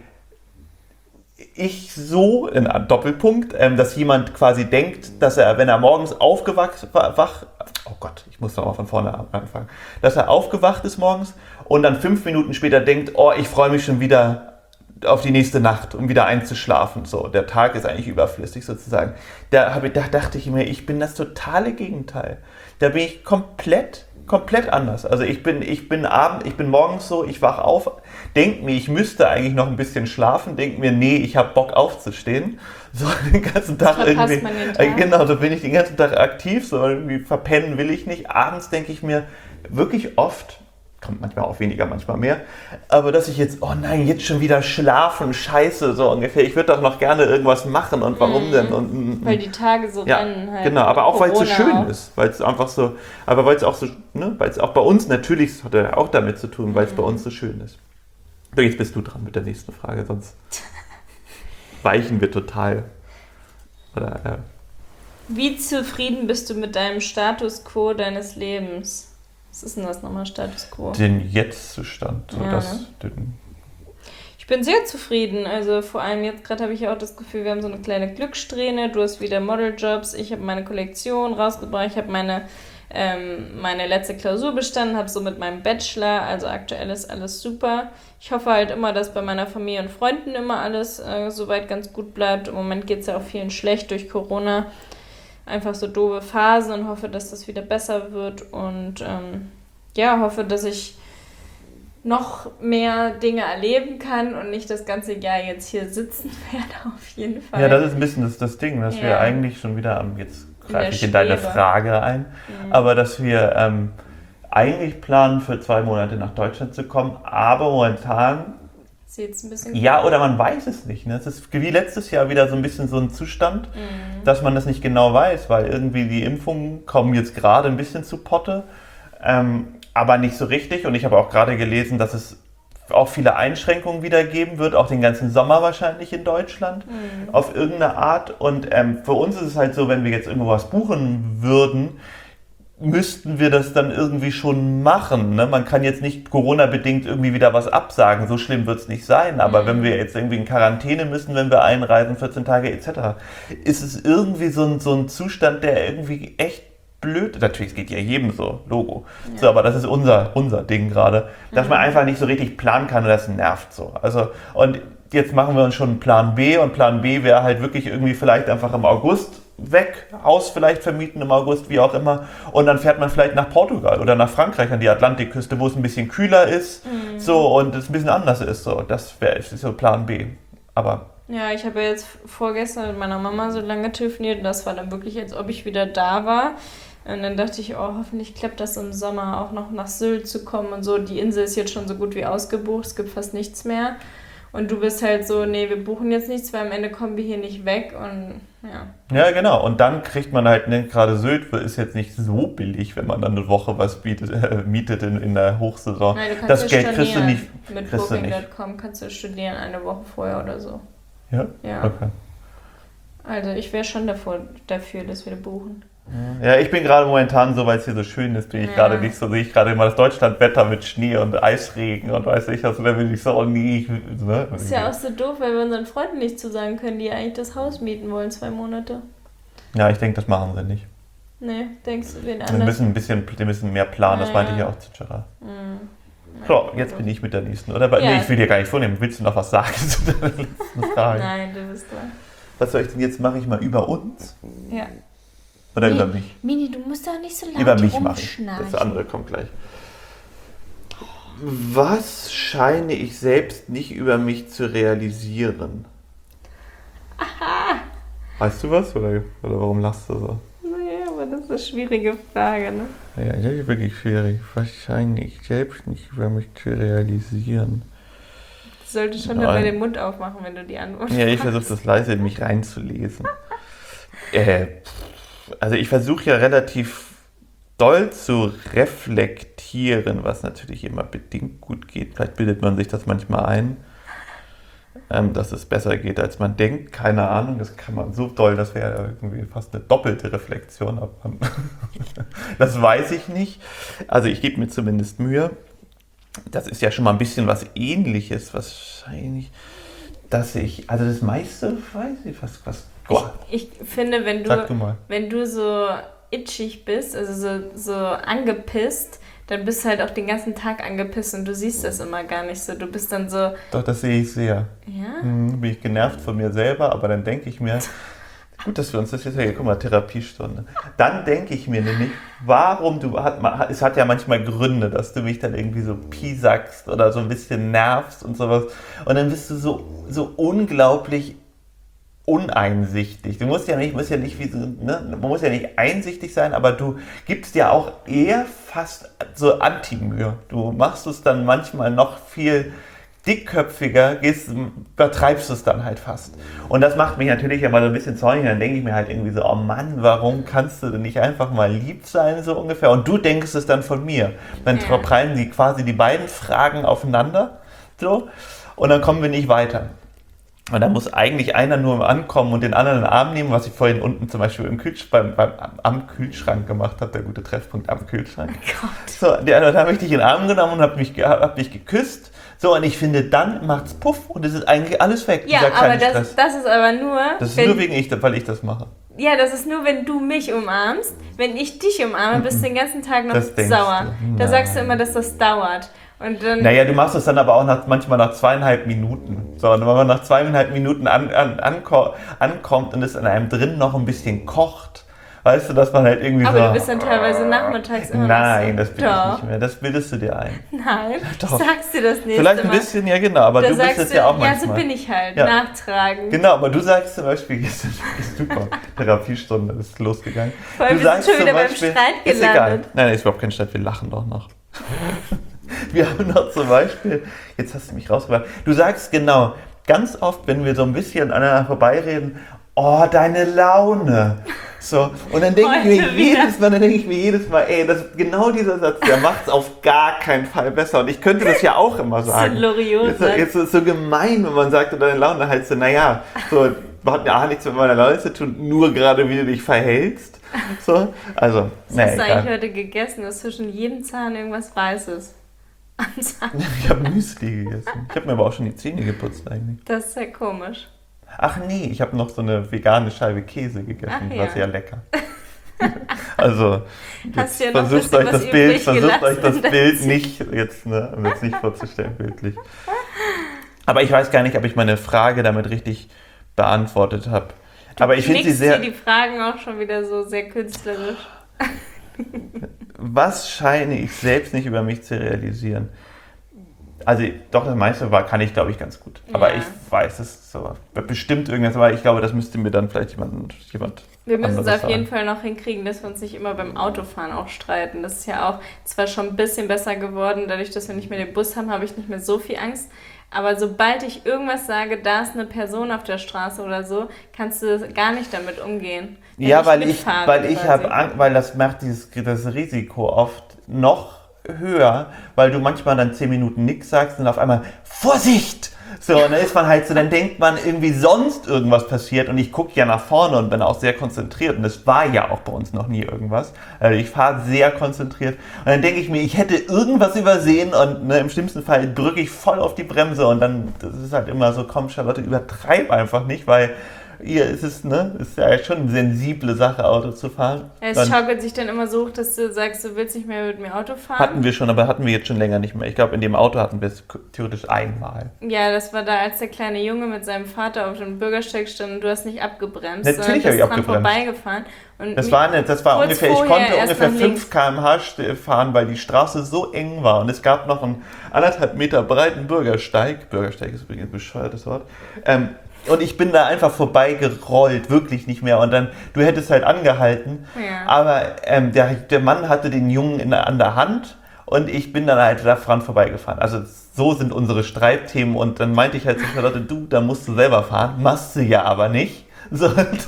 ich so, in einem Doppelpunkt, ähm, dass jemand quasi denkt, dass er, wenn er morgens aufgewacht, wach, oh Gott, ich muss nochmal von vorne anfangen, dass er aufgewacht ist morgens und dann fünf Minuten später denkt, oh, ich freue mich schon wieder auf die nächste Nacht, um wieder einzuschlafen. So, der Tag ist eigentlich überflüssig sozusagen. Da, habe, da dachte ich mir, ich bin das totale Gegenteil. Da bin ich komplett, komplett anders. Also ich bin, ich bin abend, ich bin morgens so, ich wach auf, denke mir, ich müsste eigentlich noch ein bisschen schlafen, denke mir, nee, ich habe Bock aufzustehen. So den ganzen Tag verpasst irgendwie. man den Tag. Äh, Genau, so bin ich den ganzen Tag aktiv, so irgendwie verpennen will ich nicht. Abends denke ich mir wirklich oft, kommt manchmal auch weniger, manchmal mehr, aber dass ich jetzt, oh nein, jetzt schon wieder schlafen, scheiße, so ungefähr. Ich würde doch noch gerne irgendwas machen und warum Mhm. denn? Und, Weil die Tage so ja, rennen halt. genau, aber auch weil es so Corona schön auch. ist, weil es einfach so, aber weil es auch so, ne, weil es auch bei uns natürlich, das hat ja auch damit zu tun, weil es Mhm. bei uns so schön ist. So, jetzt bist du dran mit der nächsten Frage, sonst weichen wir total. Oder, äh, Wie zufrieden bist du mit deinem Status quo deines Lebens? Was ist denn das nochmal, Status quo? den Jetzt-Zustand, so Ja, das, ne? den, Ich bin sehr zufrieden. Also vor allem jetzt gerade habe ich ja auch das Gefühl, wir haben so eine kleine Glückssträhne. Du hast wieder Modeljobs, ich habe meine Kollektion rausgebracht, ich habe meine, ähm, meine letzte Klausur bestanden, habe so mit meinem Bachelor, also aktuell ist alles super. Ich hoffe halt immer, dass bei meiner Familie und Freunden immer alles äh, soweit ganz gut bleibt. Im Moment geht es ja auch vielen schlecht durch Corona. Einfach so doofe Phasen und hoffe, dass das wieder besser wird und ähm, ja, hoffe, dass ich noch mehr Dinge erleben kann und nicht das ganze Jahr jetzt hier sitzen werde, auf jeden Fall. ja, das ist ein bisschen das, das Ding, dass Ja. wir eigentlich schon wieder am, jetzt In der greife ich in deine Schwebe. Frage ein, Mhm. aber dass wir ähm, eigentlich planen, für zwei Monate nach Deutschland zu kommen, aber momentan, Ist jetzt ein bisschen ja, oder man weiß es nicht. Ne? Es ist wie letztes Jahr wieder so ein bisschen so ein Zustand, Mhm. dass man das nicht genau weiß, weil irgendwie die Impfungen kommen jetzt gerade ein bisschen zu Potte, ähm, aber nicht so richtig. Und ich habe auch gerade gelesen, dass es auch viele Einschränkungen wieder geben wird, auch den ganzen Sommer wahrscheinlich in Deutschland, Mhm. auf irgendeine Art. Und ähm, für uns ist es halt so, wenn wir jetzt irgendwo was buchen würden, müssten wir das dann irgendwie schon machen. Ne? Man kann jetzt nicht Corona-bedingt irgendwie wieder was absagen, so schlimm wird es nicht sein, aber Mhm. wenn wir jetzt irgendwie in Quarantäne müssen, wenn wir einreisen, vierzehn Tage et cetera, ist es irgendwie so ein, so ein Zustand, der irgendwie echt blöd ist. Natürlich, es geht ja jedem so, Logo. Ja. So, aber das ist unser, unser Ding gerade, dass man Mhm. einfach nicht so richtig planen kann und das nervt so. Also, und jetzt machen wir uns schon einen Plan B und Plan B wäre halt wirklich irgendwie vielleicht einfach im August weg, Haus vielleicht vermieten im August, wie auch immer. Und dann fährt man vielleicht nach Portugal oder nach Frankreich an die Atlantikküste, wo es ein bisschen kühler ist, Mhm. so, und es ein bisschen anders ist. So, das wäre so Plan B. Aber Ja, ich habe ja jetzt vorgestern mit meiner Mama so lange telefoniert und das war dann wirklich, als ob ich wieder da war. Und dann dachte ich, oh, hoffentlich klappt das im Sommer auch noch nach Sylt zu kommen und so. Die Insel ist jetzt schon so gut wie ausgebucht, es gibt fast nichts mehr. Und du bist halt so, nee, wir buchen jetzt nichts, weil am Ende kommen wir hier nicht weg und ja. ja, genau. Und dann kriegt man halt, ne, gerade Sylt ist jetzt nicht so billig, wenn man dann eine Woche was bietet, äh, mietet in, in der Hochsaison. Nein, du kannst Das ja Geld kriegst du stornieren. nicht. Mit kriegst du Booking nicht. Punkt com kannst du studieren eine Woche vorher oder so. Ja? Ja. Okay. Also ich wäre schon davor, dafür, dass wir buchen. Ja, ich bin gerade momentan so, weil es hier so schön ist, bin ich ja. gerade nicht so, sehe ich gerade immer das Deutschlandwetter mit Schnee und Eisregen und weiß ich, also da will ich so, oh nie. Ne? Das ist ja auch so doof, weil wir unseren Freunden nicht zusagen können, die eigentlich das Haus mieten wollen, zwei Monate. Ja, ich denke, das machen sie nicht. Nee, denkst du, wen anders? Wir müssen ein bisschen, wir müssen mehr planen, ja, das meinte ja. ich ja auch zu Gerard. Mhm. So, jetzt bin ich mit der nächsten, oder? Ja. Nee, ich will dir gar nicht vornehmen. Willst du noch was sagen zu der letzten Frage? Nein, du bist dran. Was soll ich denn jetzt? Mache ich mal über uns? Ja. Oder Mini, über mich? Mini, du musst doch nicht so laut Über mich mache ich. Das andere kommt gleich. Was scheine ich selbst nicht über mich zu realisieren? Aha. Weißt du was? Oder, oder warum lachst du so? Naja, aber das ist eine schwierige Frage, ne? Ja, das ist wirklich schwierig. Was scheine ich selbst nicht über mich zu realisieren? Du solltest schon dabei den Mund aufmachen, wenn du die Antwort Ja, ich versuche das leise in mich reinzulesen. äh, also ich versuche ja relativ doll zu reflektieren, was natürlich immer bedingt gut geht. Vielleicht bildet man sich das manchmal ein, ähm, dass es besser geht, als man denkt. Keine Ahnung, das kann man so doll, das wäre irgendwie fast eine doppelte Reflexion. Aber das weiß ich nicht. Also ich gebe mir zumindest Mühe. Das ist ja schon mal ein bisschen was Ähnliches, wahrscheinlich, dass ich, also das meiste weiß ich, was, was, boah. Ich, ich finde, wenn du, du mal. wenn du so itchig bist, also so, so angepisst, dann bist du halt auch den ganzen Tag angepisst und du siehst das immer gar nicht so. Du bist dann so... Doch, das sehe ich sehr. Ja? Hm, bin ich genervt von mir selber, aber dann denke ich mir, gut, dass wir uns das jetzt, ja, guck mal, Therapiestunde. Dann denke ich mir nämlich, warum du, hat, es hat ja manchmal Gründe, dass du mich dann irgendwie so piesackst oder so ein bisschen nervst und sowas. Und dann bist du so, so unglaublich uneinsichtig. Du musst ja nicht, musst ja nicht wie so, ne? Man muss ja nicht einsichtig sein, aber du gibst ja auch eher fast so Anti-Mühe. Du machst es dann manchmal noch viel dickköpfiger, gehst, übertreibst du es dann halt fast. Und das macht mich natürlich immer so ein bisschen zornig. Dann denke ich mir halt irgendwie so, oh Mann, warum kannst du denn nicht einfach mal lieb sein, so ungefähr? Und du denkst es dann von mir. Dann ja. prallen die quasi die beiden Fragen aufeinander, so, und dann kommen wir nicht weiter. Und da muss eigentlich einer nur ankommen und den anderen in den Arm nehmen, was ich vorhin unten zum Beispiel im Kühlschrank, beim, beim, am Kühlschrank gemacht habe, der gute Treffpunkt am Kühlschrank. Oh Gott. So, da habe ich dich in den Arm genommen und habe mich, hab dich geküsst. So, und ich finde, dann macht's Puff und es ist eigentlich alles weg. Ja, aber das, das ist aber nur... Das ist wenn, nur wegen ich, weil ich das mache. Ja, das ist nur, wenn du mich umarmst. Wenn ich dich umarme, bist du den ganzen Tag noch das sauer. Da sagst du immer, dass das dauert. Und dann, naja, du machst es dann aber auch nach, manchmal nach zweieinhalb Minuten. So, und wenn man nach zweieinhalb Minuten an, an, anko- ankommt und es in einem drin noch ein bisschen kocht, weißt du, dass man halt irgendwie aber so... Aber du bist dann teilweise nachmittags immer Nein, noch so. Das bin Doch. ich nicht mehr. Das bildest du dir ein. Nein, Doch. Sagst du das nächste Vielleicht ein Mal. bisschen, ja genau, aber da du bist es ja auch manchmal. Ja, so bin ich halt, ja. nachtragen. Genau, aber du sagst zum Beispiel, ist super, Therapiestunde ist losgegangen. Vor allem du sagst schon wieder Beispiel, beim Streit gelandet. Ist egal. Nein, nein, ist überhaupt kein Streit, wir lachen doch noch. Wir haben noch zum Beispiel, jetzt hast du mich rausgebracht, du sagst genau, ganz oft, wenn wir so ein bisschen aneinander vorbeireden, oh, deine Laune. So, und dann denke ich mir jedes Mal, dann denke ich mir jedes Mal, ey, das, genau dieser Satz, der macht es auf gar keinen Fall besser. Und ich könnte das ja auch immer sagen. Das ist Loriot. Jetzt, jetzt ist es so gemein, wenn man sagt, deine Laune, halt so, naja, so, hat ja nichts mit meiner Laune zu tun, nur gerade wie du dich verhältst. So, also, was naja, hast du eigentlich heute gegessen? Das ist zwischen jedem Zahn irgendwas Weißes. Ich habe Müsli gegessen. Ich habe mir aber auch schon die Zähne geputzt eigentlich. Das ist ja komisch. Ach nee, ich habe noch so eine vegane Scheibe Käse gegessen. Ach, das ja. war sehr lecker. Also, Hast ja versucht euch das Bild, versucht euch das Bild nicht jetzt, ne, jetzt nicht vorzustellen, bildlich. Aber ich weiß gar nicht, ob ich meine Frage damit richtig beantwortet habe. Aber ich finde sie sehr. Die Fragen auch schon wieder so sehr künstlerisch. Was scheine ich selbst nicht über mich zu realisieren? Also doch, das meiste war, kann ich, glaube ich, ganz gut. Aber ja. ich weiß es so. Bestimmt irgendwas, aber ich glaube, das müsste mir dann vielleicht jemand, jemand Wir müssen es auf sagen. jeden Fall noch hinkriegen, dass wir uns nicht immer beim Autofahren auch streiten. Das ist ja auch zwar schon ein bisschen besser geworden, dadurch, dass wir nicht mehr den Bus haben, habe ich nicht mehr so viel Angst. Aber sobald ich irgendwas sage, da ist eine Person auf der Straße oder so, kannst du gar nicht damit umgehen. Ja, ich weil ich, weil ich habe Angst, weil das macht dieses, das Risiko oft noch höher, weil du manchmal dann zehn Minuten nichts sagst und auf einmal Vorsicht! So, und dann ist man halt so, dann denkt man irgendwie sonst irgendwas passiert und ich gucke ja nach vorne und bin auch sehr konzentriert und es war ja auch bei uns noch nie irgendwas. Also ich fahre sehr konzentriert und dann denke ich mir, ich hätte irgendwas übersehen und ne, im schlimmsten Fall drücke ich voll auf die Bremse und dann, das ist halt immer so, komm Charlotte, übertreib einfach nicht, weil ihr ist es, ne, ist ja schon eine sensible Sache, Auto zu fahren. Es Dann schaukelt sich dann immer so hoch, dass du sagst, du willst nicht mehr mit mir Auto fahren. hatten wir schon, aber hatten wir jetzt schon länger nicht mehr. Ich glaube, in dem Auto hatten wir es theoretisch einmal. Ja, das war da, als der kleine Junge mit seinem Vater auf dem Bürgersteig stand und du hast nicht abgebremst. Natürlich habe ich abgebremst. Vorbeigefahren. Und Das war, eine, das war kurz ungefähr, ich vorher konnte erst ungefähr nach fünf Kilometer pro Stunde fahren, weil die Straße so eng war und es gab noch einen anderthalb Meter breiten Bürgersteig. Bürgersteig ist übrigens ein bescheuertes Wort. Ähm, und ich bin da einfach vorbeigerollt, wirklich nicht mehr. Und dann, du hättest halt angehalten, Ja. aber ähm, der, der Mann hatte den Jungen in der, an der Hand und ich bin dann halt daran vorbeigefahren. Also so sind unsere Streitthemen und dann meinte ich halt zu Charlotte, du, da musst du selber fahren, machst du ja aber nicht. So,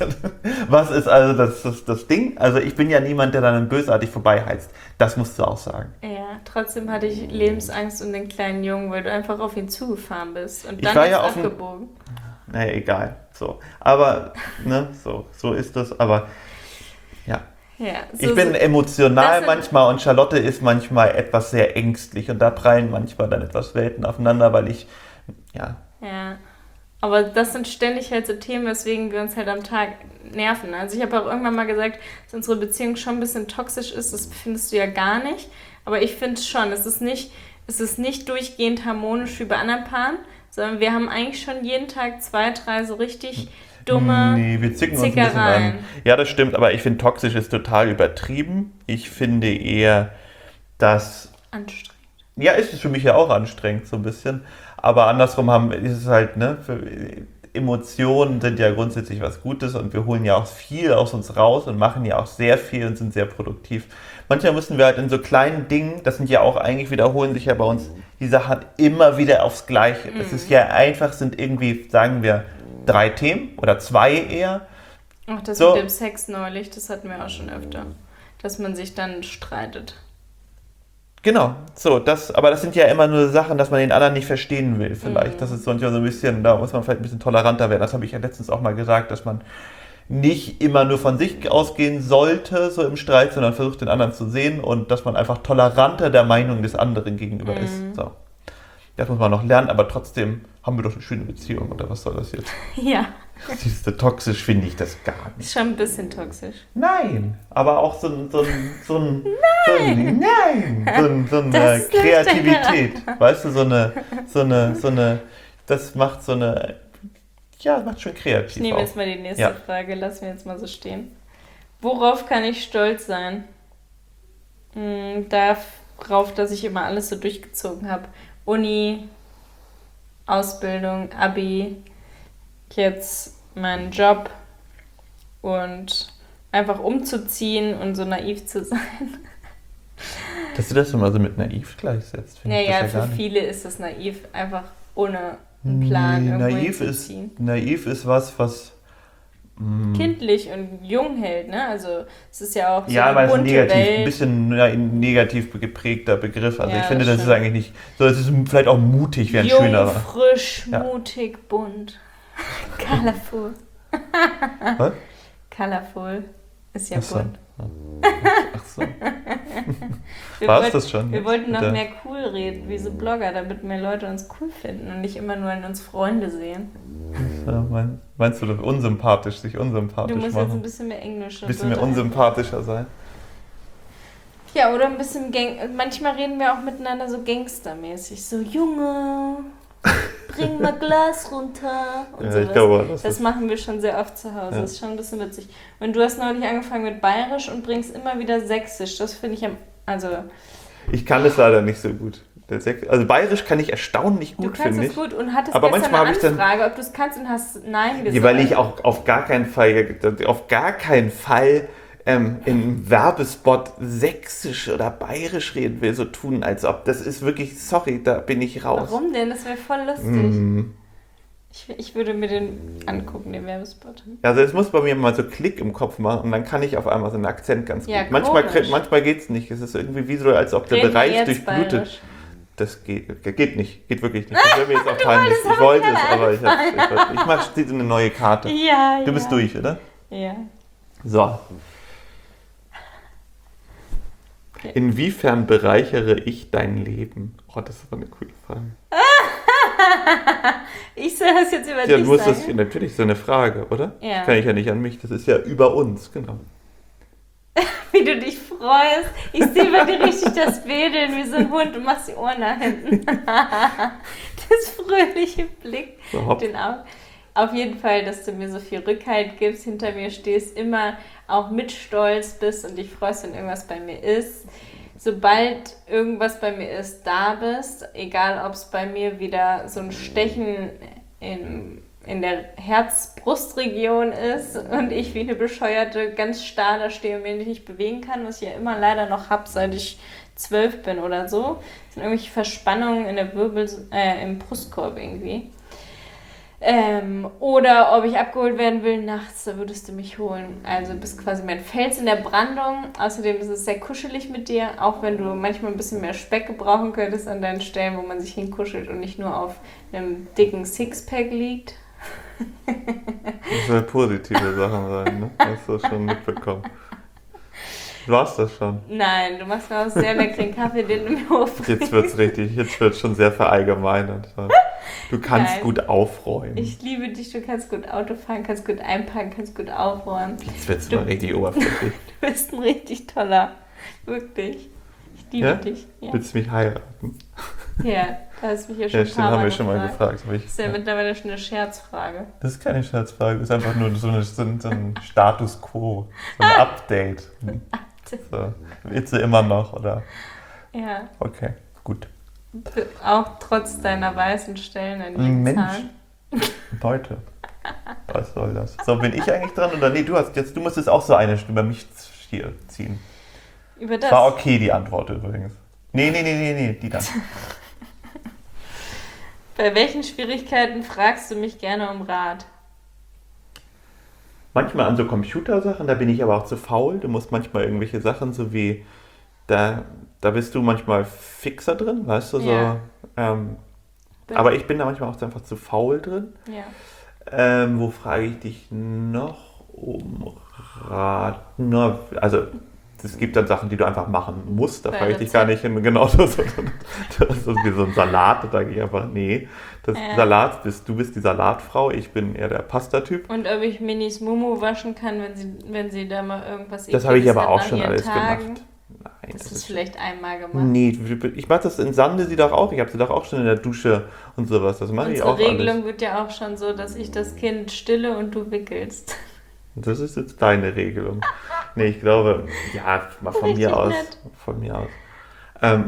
was ist also das, das, das Ding? Also ich bin ja niemand, der dann bösartig vorbeiheizt. Das musst du auch sagen. Ja, trotzdem hatte ich Lebensangst um den kleinen Jungen, weil du einfach auf ihn zugefahren bist und Ich dann war ist ja er auf dem- abgebogen. Naja, egal. So. Aber, ne, so, so ist das. Aber ja. Ja, so Ich bin sind- emotional das sind- manchmal und Charlotte ist manchmal etwas sehr ängstlich und da prallen manchmal dann etwas Welten aufeinander, weil ich, ja. Ja, aber das sind ständig halt so Themen, weswegen wir uns halt am Tag nerven. Also ich habe auch irgendwann mal gesagt, dass unsere Beziehung schon ein bisschen toxisch ist. Das findest du ja gar nicht. Aber ich finde es schon. Es ist nicht, es ist nicht durchgehend harmonisch wie bei anderen Paaren, sondern wir haben eigentlich schon jeden Tag zwei, drei so richtig dumme Nee, wir zicken uns ein bisschen Zickereien. an. Ja, das stimmt, aber ich finde, toxisch ist total übertrieben. Ich finde eher, dass Anstrengend. ja, ist es für mich ja auch anstrengend, so ein bisschen. Aber andersrum haben, ist es halt, ne, für, Emotionen sind ja grundsätzlich was Gutes und wir holen ja auch viel aus uns raus und machen ja auch sehr viel und sind sehr produktiv. Manchmal müssen wir halt in so kleinen Dingen, das sind ja auch eigentlich, wiederholen sich ja bei uns die Sachen immer wieder aufs Gleiche. Es Mhm. ist ja einfach, sind irgendwie, sagen wir, drei Themen oder zwei eher. Ach, das So. mit dem Sex neulich, das hatten wir auch schon öfter. Dass man sich dann streitet. Genau, so, das, aber das sind ja immer nur Sachen, dass man den anderen nicht verstehen will, vielleicht. Mhm. Das ist manchmal so ein bisschen, da muss man vielleicht ein bisschen toleranter werden. Das habe ich ja letztens auch mal gesagt, dass man nicht immer nur von sich ausgehen sollte, so im Streit, sondern versucht, den anderen zu sehen und dass man einfach toleranter der Meinung des anderen gegenüber Mhm. ist. So. Das muss man noch lernen, aber trotzdem haben wir doch eine schöne Beziehung, oder was soll das jetzt? Ja, Siehst du, toxisch finde ich das gar nicht. ist schon ein bisschen toxisch. Nein, aber auch so ein, so ein, so ein, so ein, nein, so, ein, so eine Das ist nicht Kreativität, weißt du, so eine, so eine, so eine, das macht so eine, ja, macht schon kreativ Ich nehme auch. jetzt mal die nächste Ja. Frage, lass mir jetzt mal so stehen. Worauf kann ich stolz sein? Hm, darauf, dass ich immer alles so durchgezogen habe. Uni, Ausbildung, Abi, jetzt meinen Job und einfach umzuziehen und so naiv zu sein. Dass du das immer so mit naiv gleichsetzt, finde ich Naja, das ja gar für nicht. viele ist es naiv, einfach ohne einen Plan Nee, irgendwo naiv ist, hinzuziehen. naiv ist was, was, mh, Kindlich und jung hält, ne? Also es ist ja auch so ja, eine weil es ein bunte negativ, ein Welt. bisschen ja, ein negativ geprägter Begriff. Also Ja, ich finde, das das ist stimmt. eigentlich nicht, so, es ist vielleicht auch mutig, wäre ein Jung, schönerer. frisch, Ja. mutig, bunt. Colorful. Was? Colorful ist ja Ach so. bunt. Ach so. Wir, War's wollten- das schon wir jetzt wollten noch mit der- mehr cool reden, wie so Blogger, damit mehr Leute uns cool finden und nicht immer nur in uns Freunde sehen. Ja, mein, meinst du, unsympathisch, sich Du unsympathisch musst jetzt ein machen? bisschen mehr Englische Ein bisschen mehr Wörter unsympathischer sein. Ja, oder ein bisschen Gang. Manchmal reden wir auch miteinander so gangstermäßig. So, Junge, bring mal Glas runter. Und Ja, sowas. ich glaube, das, Das ist, machen wir schon sehr oft zu Hause. Ja. Das ist schon ein bisschen witzig. Und du hast neulich angefangen mit Bayerisch und bringst immer wieder Sächsisch. Das finde ich am. Also, ich kann es leider nicht so gut. Der Säch- Also Bayerisch kann ich erstaunlich du gut, kannst finde es ich. gut und hattest Aber gestern manchmal eine habe ich dann- Anfrage, ob du es kannst und hast Nein gesagt. Ja, weil ich auch auf gar keinen Fall, auf gar keinen Fall ähm, im Werbespot Sächsisch oder Bayerisch reden will, so tun, als ob. Das ist wirklich, sorry, da bin ich raus. Warum denn? Das wäre voll lustig. Mm. Ich, ich würde mir den angucken, den Werbespot. Also es muss bei mir mal so Klick im Kopf machen und dann kann ich auf einmal so einen Akzent ganz gut. Ja, manchmal komisch. manchmal geht es nicht. Es ist irgendwie wie so, als ob der Reden wir Bereich jetzt durchblutet. Bayerisch? Das geht, geht nicht. Geht wirklich nicht. Das wäre mir jetzt auch peinlich. Ich wollte es, aber ich, hab's, ich, wollte- ich mache diese eine neue Karte. Ja, Du bist ja. durch, oder? Ja. So. Inwiefern bereichere ich dein Leben? Oh, das ist aber eine coole Frage. Ich soll das jetzt über Ja, dich du musst sagen. das, natürlich so eine Frage, oder? Ja. Das kann ich ja nicht an mich. Das ist ja über uns, genau. Wie du dich freust. Ich sehe bei dir richtig das Wedeln wie so ein Hund. Du machst die Ohren nach hinten. Das fröhliche Blick. So, hopp. Den Augen. Auf jeden Fall, dass du mir so viel Rückhalt gibst, hinter mir stehst, immer auch mit Stolz bist und dich freust, wenn irgendwas bei mir ist. Sobald irgendwas bei mir ist, da bist, egal ob es bei mir wieder so ein Stechen in, in der Herz-Brust-Region ist und ich wie eine Bescheuerte ganz starr da stehe und mich nicht bewegen kann, was ich ja immer leider noch habe, seit ich zwölf bin oder so. Das sind irgendwelche Verspannungen in der Wirbel, äh, im Brustkorb irgendwie. Ähm, oder ob ich abgeholt werden will nachts, da würdest du mich holen. Also du bist quasi mein Fels in der Brandung. Außerdem ist es sehr kuschelig mit dir, auch wenn du manchmal ein bisschen mehr Speck gebrauchen könntest an deinen Stellen, wo man sich hinkuschelt und nicht nur auf einem dicken Sixpack liegt. Das soll positive Sachen sein, ne? Hast du schon mitbekommen. War's das schon? Nein, du machst mir auch sehr leckeren Kaffee, den du mir hochbringst. Jetzt wird's richtig, jetzt wird's schon sehr verallgemeinert. Du kannst Nein. gut aufräumen. Ich liebe dich, du kannst gut Auto fahren, kannst gut einpacken, kannst gut aufräumen. Jetzt wird's Du- mal richtig oberflächlich. Du bist ein richtig toller. Wirklich. Ich liebe Ja? dich. Ja. Willst du mich heiraten? Ja, da hast du mich ja schon Ja, ein stimmt, paar haben Mal wir schon mal gefragt. gefragt. Aber ich, Das ist ja mittlerweile schon eine Scherzfrage. das ist keine Scherzfrage, das ist einfach nur so, eine, so, ein, so ein Status Quo, so ein Update. So. Willst du immer noch, oder? Ja, Okay, gut. auch trotz deiner weißen Stellen an den Mensch. Zahn. Leute, was soll das? So, bin ich eigentlich dran? Oder nee, du hast jetzt, du musstest auch so eine über mich hier ziehen. Über das. War okay, die Antwort übrigens. Nee, nee, nee, nee, nee, die dann. Bei welchen Schwierigkeiten fragst du mich gerne um Rat? Manchmal an so Computersachen, da bin ich aber auch zu faul. Du musst manchmal irgendwelche Sachen, so wie, da, da bist du manchmal fixer drin, weißt du, so. Ja. Ähm, Bin- aber ich bin da manchmal auch einfach zu faul drin. Ja. Ähm, wo frage ich dich noch um Rat? Na, also, es gibt dann Sachen, die du einfach machen musst. Da Bei frage ich dich gar nicht hin. Genau, das, das, das ist wie so ein Salat. Da sage ich einfach, nee, das Ja. Salat bist du bist die Salatfrau. Ich bin eher der Pasta-Typ. Und ob ich Minis Mumu waschen kann, wenn sie, wenn sie da mal irgendwas Das habe ich Ekliges aber hat auch nach schon ihren alles Tagen. gemacht. Nein, Das, das ist ist vielleicht einmal gemacht. Nee, ich mache das in Sande sie doch auch. Ich habe sie doch auch schon in der Dusche und sowas. Das mache ich Unsere auch Regelung alles. wird ja auch schon so, dass ich das Kind stille und du wickelst. Das ist jetzt deine Regelung. Nee, ich glaube, ja, mal von Richtig mir aus. nett. Von mir aus. Ähm,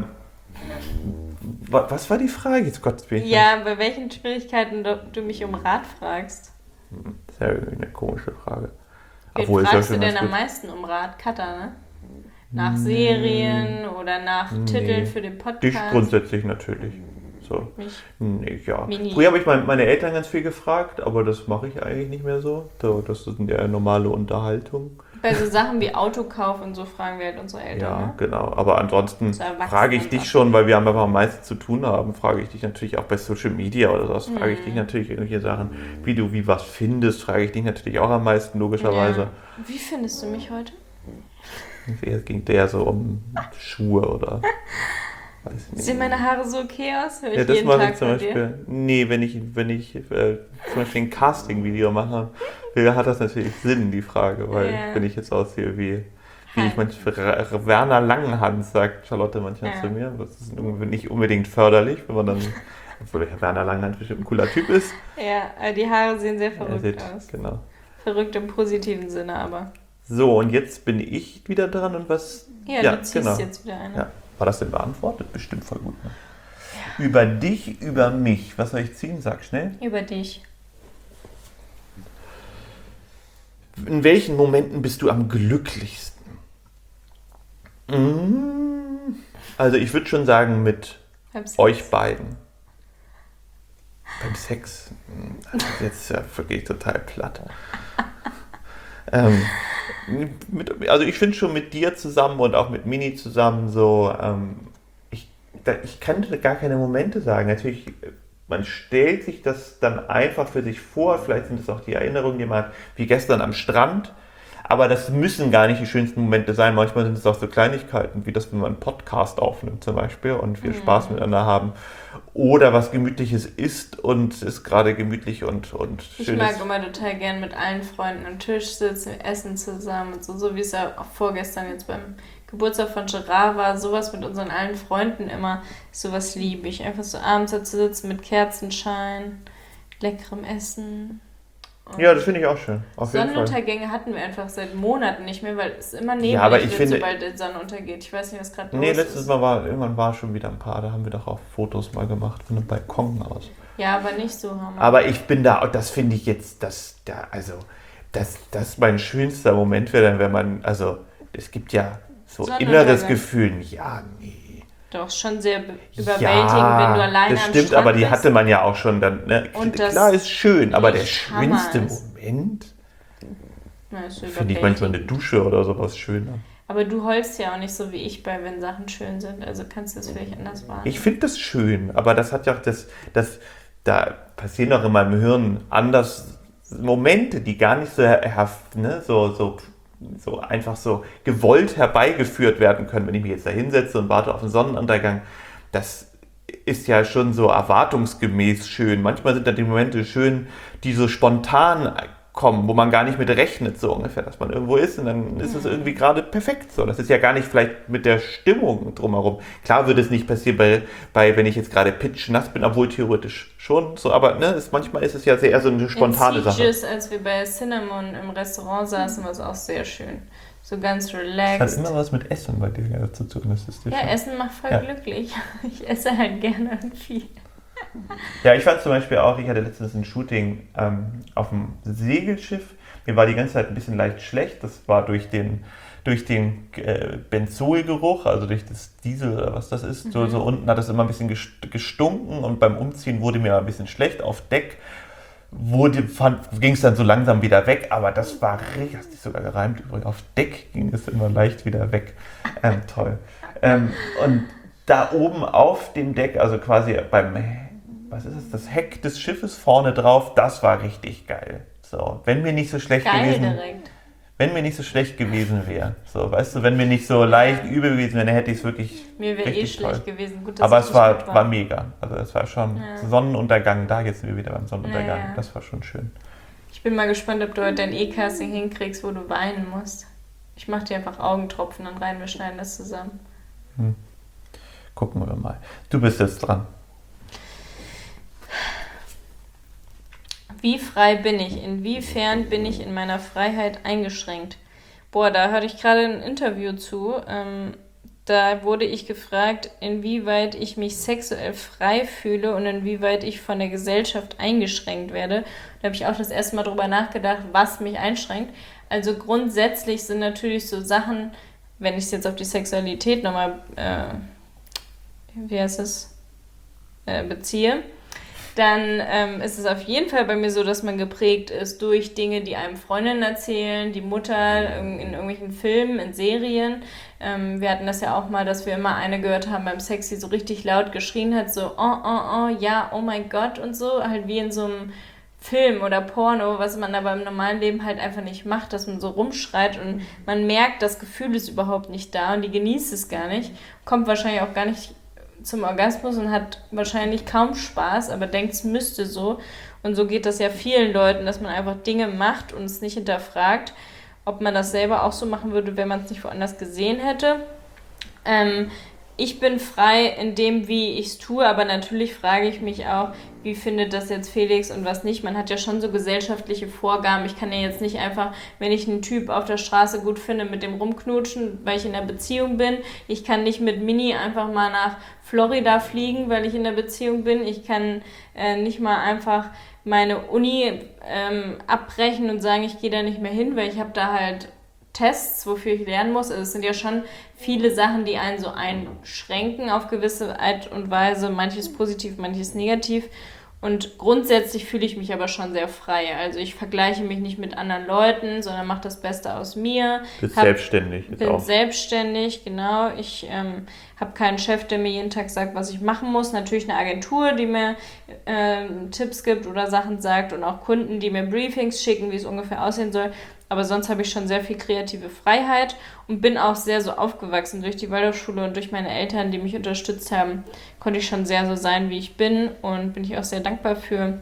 wa- was war die Frage? Jetzt Gott, bin ich Ja, bei welchen Schwierigkeiten du, du mich um Rat fragst. nicht- Das ist ja irgendwie eine komische Frage. Wen Obwohl, ist ja fragst du schon denn ganz am gut. meisten um Rat? Cutter, ne? Nach Serien oder nach Nee. Titeln für den Dich Podcast? grundsätzlich natürlich. So. Mich. Nee, ja. Mini. Früher habe ich mein, meine Eltern ganz viel gefragt, aber das mache ich eigentlich nicht mehr so. so das sind ja normale Unterhaltung. Bei so Sachen wie Autokauf und so fragen wir halt unsere Eltern, Ja, ne? genau. Aber ansonsten So erwachsen frage ich und dich auch. schon, weil wir haben einfach am meisten zu tun haben, frage ich dich natürlich auch bei Social Media oder sowas, frage ich Mhm. dich natürlich irgendwelche Sachen, wie du wie was findest, frage ich dich natürlich auch am meisten, logischerweise. Ja. Wie findest du mich heute? Es ging der so um Schuhe oder weiß ich nicht. Sehen meine Haare so okay aus? Hör ich Ja, das jeden mache Tag ich zum von dir. Beispiel. Nee, wenn ich, wenn ich äh, zum Beispiel ein Casting-Video mache, hat das natürlich Sinn, die Frage, weil Ja. wenn ich jetzt aussehe wie, wie Hi. ich manchmal Ra- Werner Langenhans, sagt Charlotte manchmal Ja. zu mir. Das ist irgendwie nicht unbedingt förderlich, wenn man dann, obwohl der Werner Langenhans bestimmt ein cooler Typ ist. Ja, äh, die Haare sehen sehr Er verrückt sieht, aus. genau. Verrückt im positiven Sinne, aber. So, und jetzt bin ich wieder dran und was. Ja, Ja, du ziehst genau. jetzt wieder eine. Ja. War das denn beantwortet? Bestimmt voll gut. Ne? Über dich, über mich. Was soll ich ziehen? Sag schnell. Über dich. In welchen Momenten bist du am glücklichsten? Mm, Also ich würde schon sagen mit Beim Sex. euch beiden. Beim Sex. mm, also Jetzt ja, wirklich total platt. ähm, mit, also ich finde schon mit dir zusammen und auch mit Mini zusammen so, ähm, ich, da, ich kann gar keine Momente sagen. Natürlich, man stellt sich das dann einfach für sich vor, vielleicht sind es auch die Erinnerungen, die man hat, wie gestern am Strand, aber das müssen gar nicht die schönsten Momente sein. Manchmal sind es auch so Kleinigkeiten, wie das, wenn man einen Podcast aufnimmt zum Beispiel und wir mhm. Spaß miteinander haben. Oder was Gemütliches isst und es ist gerade gemütlich und, und schön. Ich mag immer total gern mit allen Freunden am Tisch sitzen, wir essen zusammen und so, so wie es ja auch vorgestern jetzt beim Geburtstag von Gerard war, sowas mit unseren allen Freunden immer, sowas liebe ich. Einfach so abends da zu sitzen mit Kerzenschein, leckerem Essen. Und ja, das finde ich auch schön. Auf Sonnenuntergänge hatten wir einfach seit Monaten nicht mehr, weil es immer neblig ja, aber ich wird, finde, sobald die Sonne untergeht. Ich weiß nicht, was gerade nee, los ist. Nee, letztes Mal war, irgendwann war schon wieder ein paar, da haben wir doch auch Fotos mal gemacht von einem Balkon aus. Ja, aber nicht so hammer. Aber ich bin da, das finde ich jetzt, das, da, also, das, das mein schönster Moment wäre dann, wenn man, also, es gibt ja so inneres Gefühl, ja, nee. Doch, schon sehr überwältigend, ja, wenn du alleine das am stimmt, Strand aber die bist. hatte man ja auch schon dann, ne? Und Klar, ist schön, aber der schönste ist. Moment Na, ist so finde ich manchmal eine Dusche oder sowas schöner. Aber du heulst ja auch nicht so wie ich bei, wenn Sachen schön sind, also kannst du das vielleicht anders wahrnehmen. Ich finde das schön, aber das hat ja auch das, das, da passieren auch in meinem Hirn anders Momente, die gar nicht so, ne, so, so so einfach so gewollt herbeigeführt werden können, wenn ich mich jetzt da hinsetze und warte auf den Sonnenuntergang. Das ist ja schon so erwartungsgemäß schön. Manchmal sind da die Momente schön, die so spontan kommen, wo man gar nicht mit rechnet, so ungefähr, dass man irgendwo ist und dann ist es irgendwie gerade perfekt so. Das ist ja gar nicht vielleicht mit der Stimmung drumherum. Klar würde es nicht passieren, bei, bei wenn ich jetzt gerade pitchnass bin, obwohl theoretisch schon so, aber ne, ist, manchmal ist es ja sehr eher so eine spontane In Sache. Sieges, als wir bei Cinnamon im Restaurant saßen, war es auch sehr schön. So ganz relaxed. Das hat immer was mit Essen bei dir zu tun. Das ist ja, Essen macht voll ja. glücklich. Ich esse halt gerne und viel. Ja, ich fand zum Beispiel auch, ich hatte letztens ein Shooting ähm, auf dem Segelschiff. Mir war die ganze Zeit ein bisschen leicht schlecht. Das war durch den, durch den äh, Benzolgeruch, also durch das Diesel oder was das ist. Mhm. So, so unten hat es immer ein bisschen gestunken und beim Umziehen wurde mir ein bisschen schlecht. Auf Deck ging es dann so langsam wieder weg, aber das war richtig, hast dich sogar gereimt übrigens. Auf Deck ging es immer leicht wieder weg. Ähm, toll. Ähm, und da oben auf dem Deck, also quasi beim, was ist es, das Heck des Schiffes vorne drauf, das war richtig geil. So, wenn mir nicht so schlecht geil gewesen, direkt. wenn mir nicht so schlecht gewesen wäre, so, weißt du, wenn mir nicht so leicht übel gewesen wäre, dann hätte ich es wirklich mir wäre eh schlecht toll. gewesen. Gut, dass aber es war, war. war mega, also es war schon ja. Sonnenuntergang, da jetzt sind wir wieder beim Sonnenuntergang, ja, ja. Das war schon schön. Ich bin mal gespannt, ob du heute dein E-Casting hinkriegst, wo du weinen musst. Ich mache dir einfach Augentropfen dann rein, wir schneiden das zusammen. Hm. Gucken wir mal. Du bist jetzt dran. Wie frei bin ich? Inwiefern bin ich in meiner Freiheit eingeschränkt? Boah, da hatte ich gerade ein Interview zu. Ähm, da wurde ich gefragt, inwieweit ich mich sexuell frei fühle und inwieweit ich von der Gesellschaft eingeschränkt werde. Da habe ich auch das erste Mal drüber nachgedacht, was mich einschränkt. Also grundsätzlich sind natürlich so Sachen, wenn ich es jetzt auf die Sexualität nochmal äh, wie heißt es, äh, beziehe, dann ähm, ist es auf jeden Fall bei mir so, dass man geprägt ist durch Dinge, die einem Freundinnen erzählen, die Mutter in, in irgendwelchen Filmen, in Serien. Ähm, wir hatten das ja auch mal, dass wir immer eine gehört haben beim Sex, die so richtig laut geschrien hat, so oh, oh, oh, ja, oh mein Gott und so, halt wie in so einem Film oder Porno, was man aber im normalen Leben halt einfach nicht macht, dass man so rumschreit und man merkt, das Gefühl ist überhaupt nicht da und die genießt es gar nicht, kommt wahrscheinlich auch gar nicht zum Orgasmus und hat wahrscheinlich kaum Spaß, aber denkt, es müsste so. Und so geht das ja vielen Leuten, dass man einfach Dinge macht und es nicht hinterfragt, ob man das selber auch so machen würde, wenn man es nicht woanders gesehen hätte. Ähm, ich bin frei in dem, wie ich es tue, aber natürlich frage ich mich auch, wie findet das jetzt Felix und was nicht. Man hat ja schon so gesellschaftliche Vorgaben. Ich kann ja jetzt nicht einfach, wenn ich einen Typ auf der Straße gut finde, mit dem rumknutschen, weil ich in einer Beziehung bin. Ich kann nicht mit Mini einfach mal nach Florida fliegen, weil ich in einer Beziehung bin. Ich kann äh, nicht mal einfach meine Uni ähm, abbrechen und sagen, ich gehe da nicht mehr hin, weil ich habe da halt Tests, wofür ich lernen muss. Also es sind ja schon viele Sachen, die einen so einschränken auf gewisse Art und Weise. Manches positiv, manches negativ. Und grundsätzlich fühle ich mich aber schon sehr frei. Also ich vergleiche mich nicht mit anderen Leuten, sondern mache das Beste aus mir. Bist hab, selbstständig. Ist bin auch. selbstständig, genau. Ich ähm, habe keinen Chef, der mir jeden Tag sagt, was ich machen muss. Natürlich eine Agentur, die mir äh, Tipps gibt oder Sachen sagt und auch Kunden, die mir Briefings schicken, wie es ungefähr aussehen soll. Aber sonst habe ich schon sehr viel kreative Freiheit und bin auch sehr so aufgewachsen. Durch die Waldorfschule und durch meine Eltern, die mich unterstützt haben, konnte ich schon sehr so sein, wie ich bin und bin ich auch sehr dankbar für.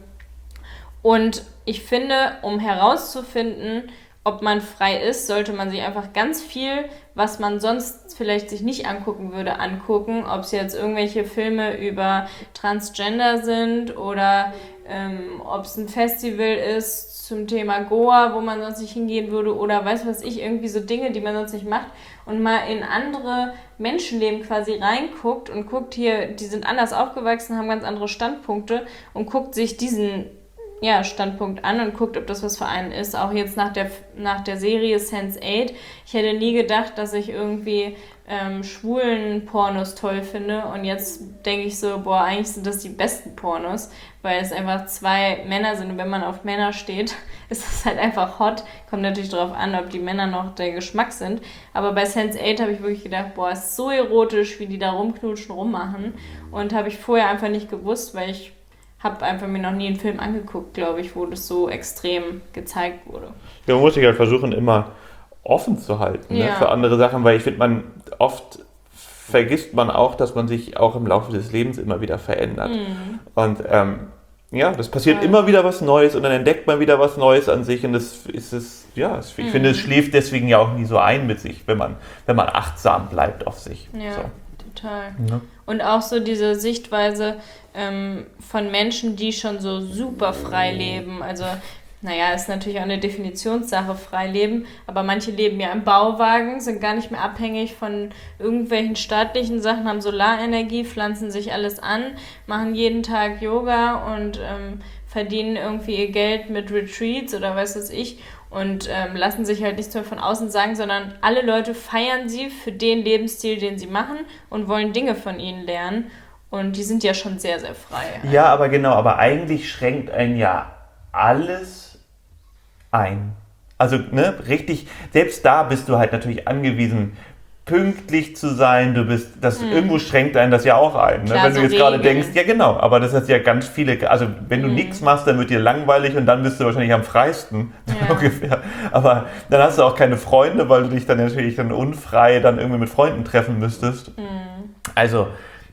Und ich finde, um herauszufinden, ob man frei ist, sollte man sich einfach ganz viel, was man sonst vielleicht sich nicht angucken würde, angucken. Ob es jetzt irgendwelche Filme über Transgender sind oder ähm, ob es ein Festival ist zum Thema Goa, wo man sonst nicht hingehen würde oder weiß was ich, irgendwie so Dinge, die man sonst nicht macht und mal in andere Menschenleben quasi reinguckt und guckt hier, die sind anders aufgewachsen, haben ganz andere Standpunkte und guckt sich diesen ja, Standpunkt an und guckt, ob das was für einen ist. Auch jetzt nach der, nach der Serie sense eight. Ich hätte nie gedacht, dass ich irgendwie ähm, schwulen Pornos toll finde. Und jetzt denke ich so, boah, eigentlich sind das die besten Pornos, weil es einfach zwei Männer sind. Und wenn man auf Männer steht, ist das halt einfach hot. Kommt natürlich darauf an, ob die Männer noch der Geschmack sind. Aber bei sense eight habe ich wirklich gedacht, boah, ist so erotisch, wie die da rumknutschen, rummachen. Und habe ich vorher einfach nicht gewusst, weil ich habe einfach mir noch nie einen Film angeguckt, glaube ich, wo das so extrem gezeigt wurde. Ja, man muss sich halt versuchen, immer offen zu halten, ja. ne, für andere Sachen, weil ich finde, man oft vergisst man auch, dass man sich auch im Laufe des Lebens immer wieder verändert. Mhm. Und ähm, ja, das passiert ja. immer wieder was Neues und dann entdeckt man wieder was Neues an sich und das ist es, ja, ich mhm. finde, es schläft deswegen ja auch nie so ein mit sich, wenn man, wenn man achtsam bleibt auf sich. Ja, so. total. Ja. Und auch so diese Sichtweise ähm, von Menschen, die schon so super frei leben, also naja, ist natürlich auch eine Definitionssache, frei leben, aber manche leben ja im Bauwagen, sind gar nicht mehr abhängig von irgendwelchen staatlichen Sachen, haben Solarenergie, pflanzen sich alles an, machen jeden Tag Yoga und ähm, verdienen irgendwie ihr Geld mit Retreats oder was weiß ich und ähm, lassen sich halt nichts mehr von außen sagen, sondern alle Leute feiern sie für den Lebensstil, den sie machen und wollen Dinge von ihnen lernen und die sind ja schon sehr, sehr frei. Ja, aber genau, aber eigentlich schränkt ein ja alles ein. Also, ne, richtig, selbst da bist du halt natürlich angewiesen, pünktlich zu sein, du bist, das hm. irgendwo schränkt einen das ja auch ein, ne? Klar, wenn so du jetzt Regeln. gerade denkst, ja genau, aber das hat ja ganz viele, also wenn du hm. nichts machst, dann wird dir langweilig und dann bist du wahrscheinlich am freisten, ja. ungefähr, aber dann hast du auch keine Freunde, weil du dich dann natürlich dann unfrei dann irgendwie mit Freunden treffen müsstest. Hm. Also,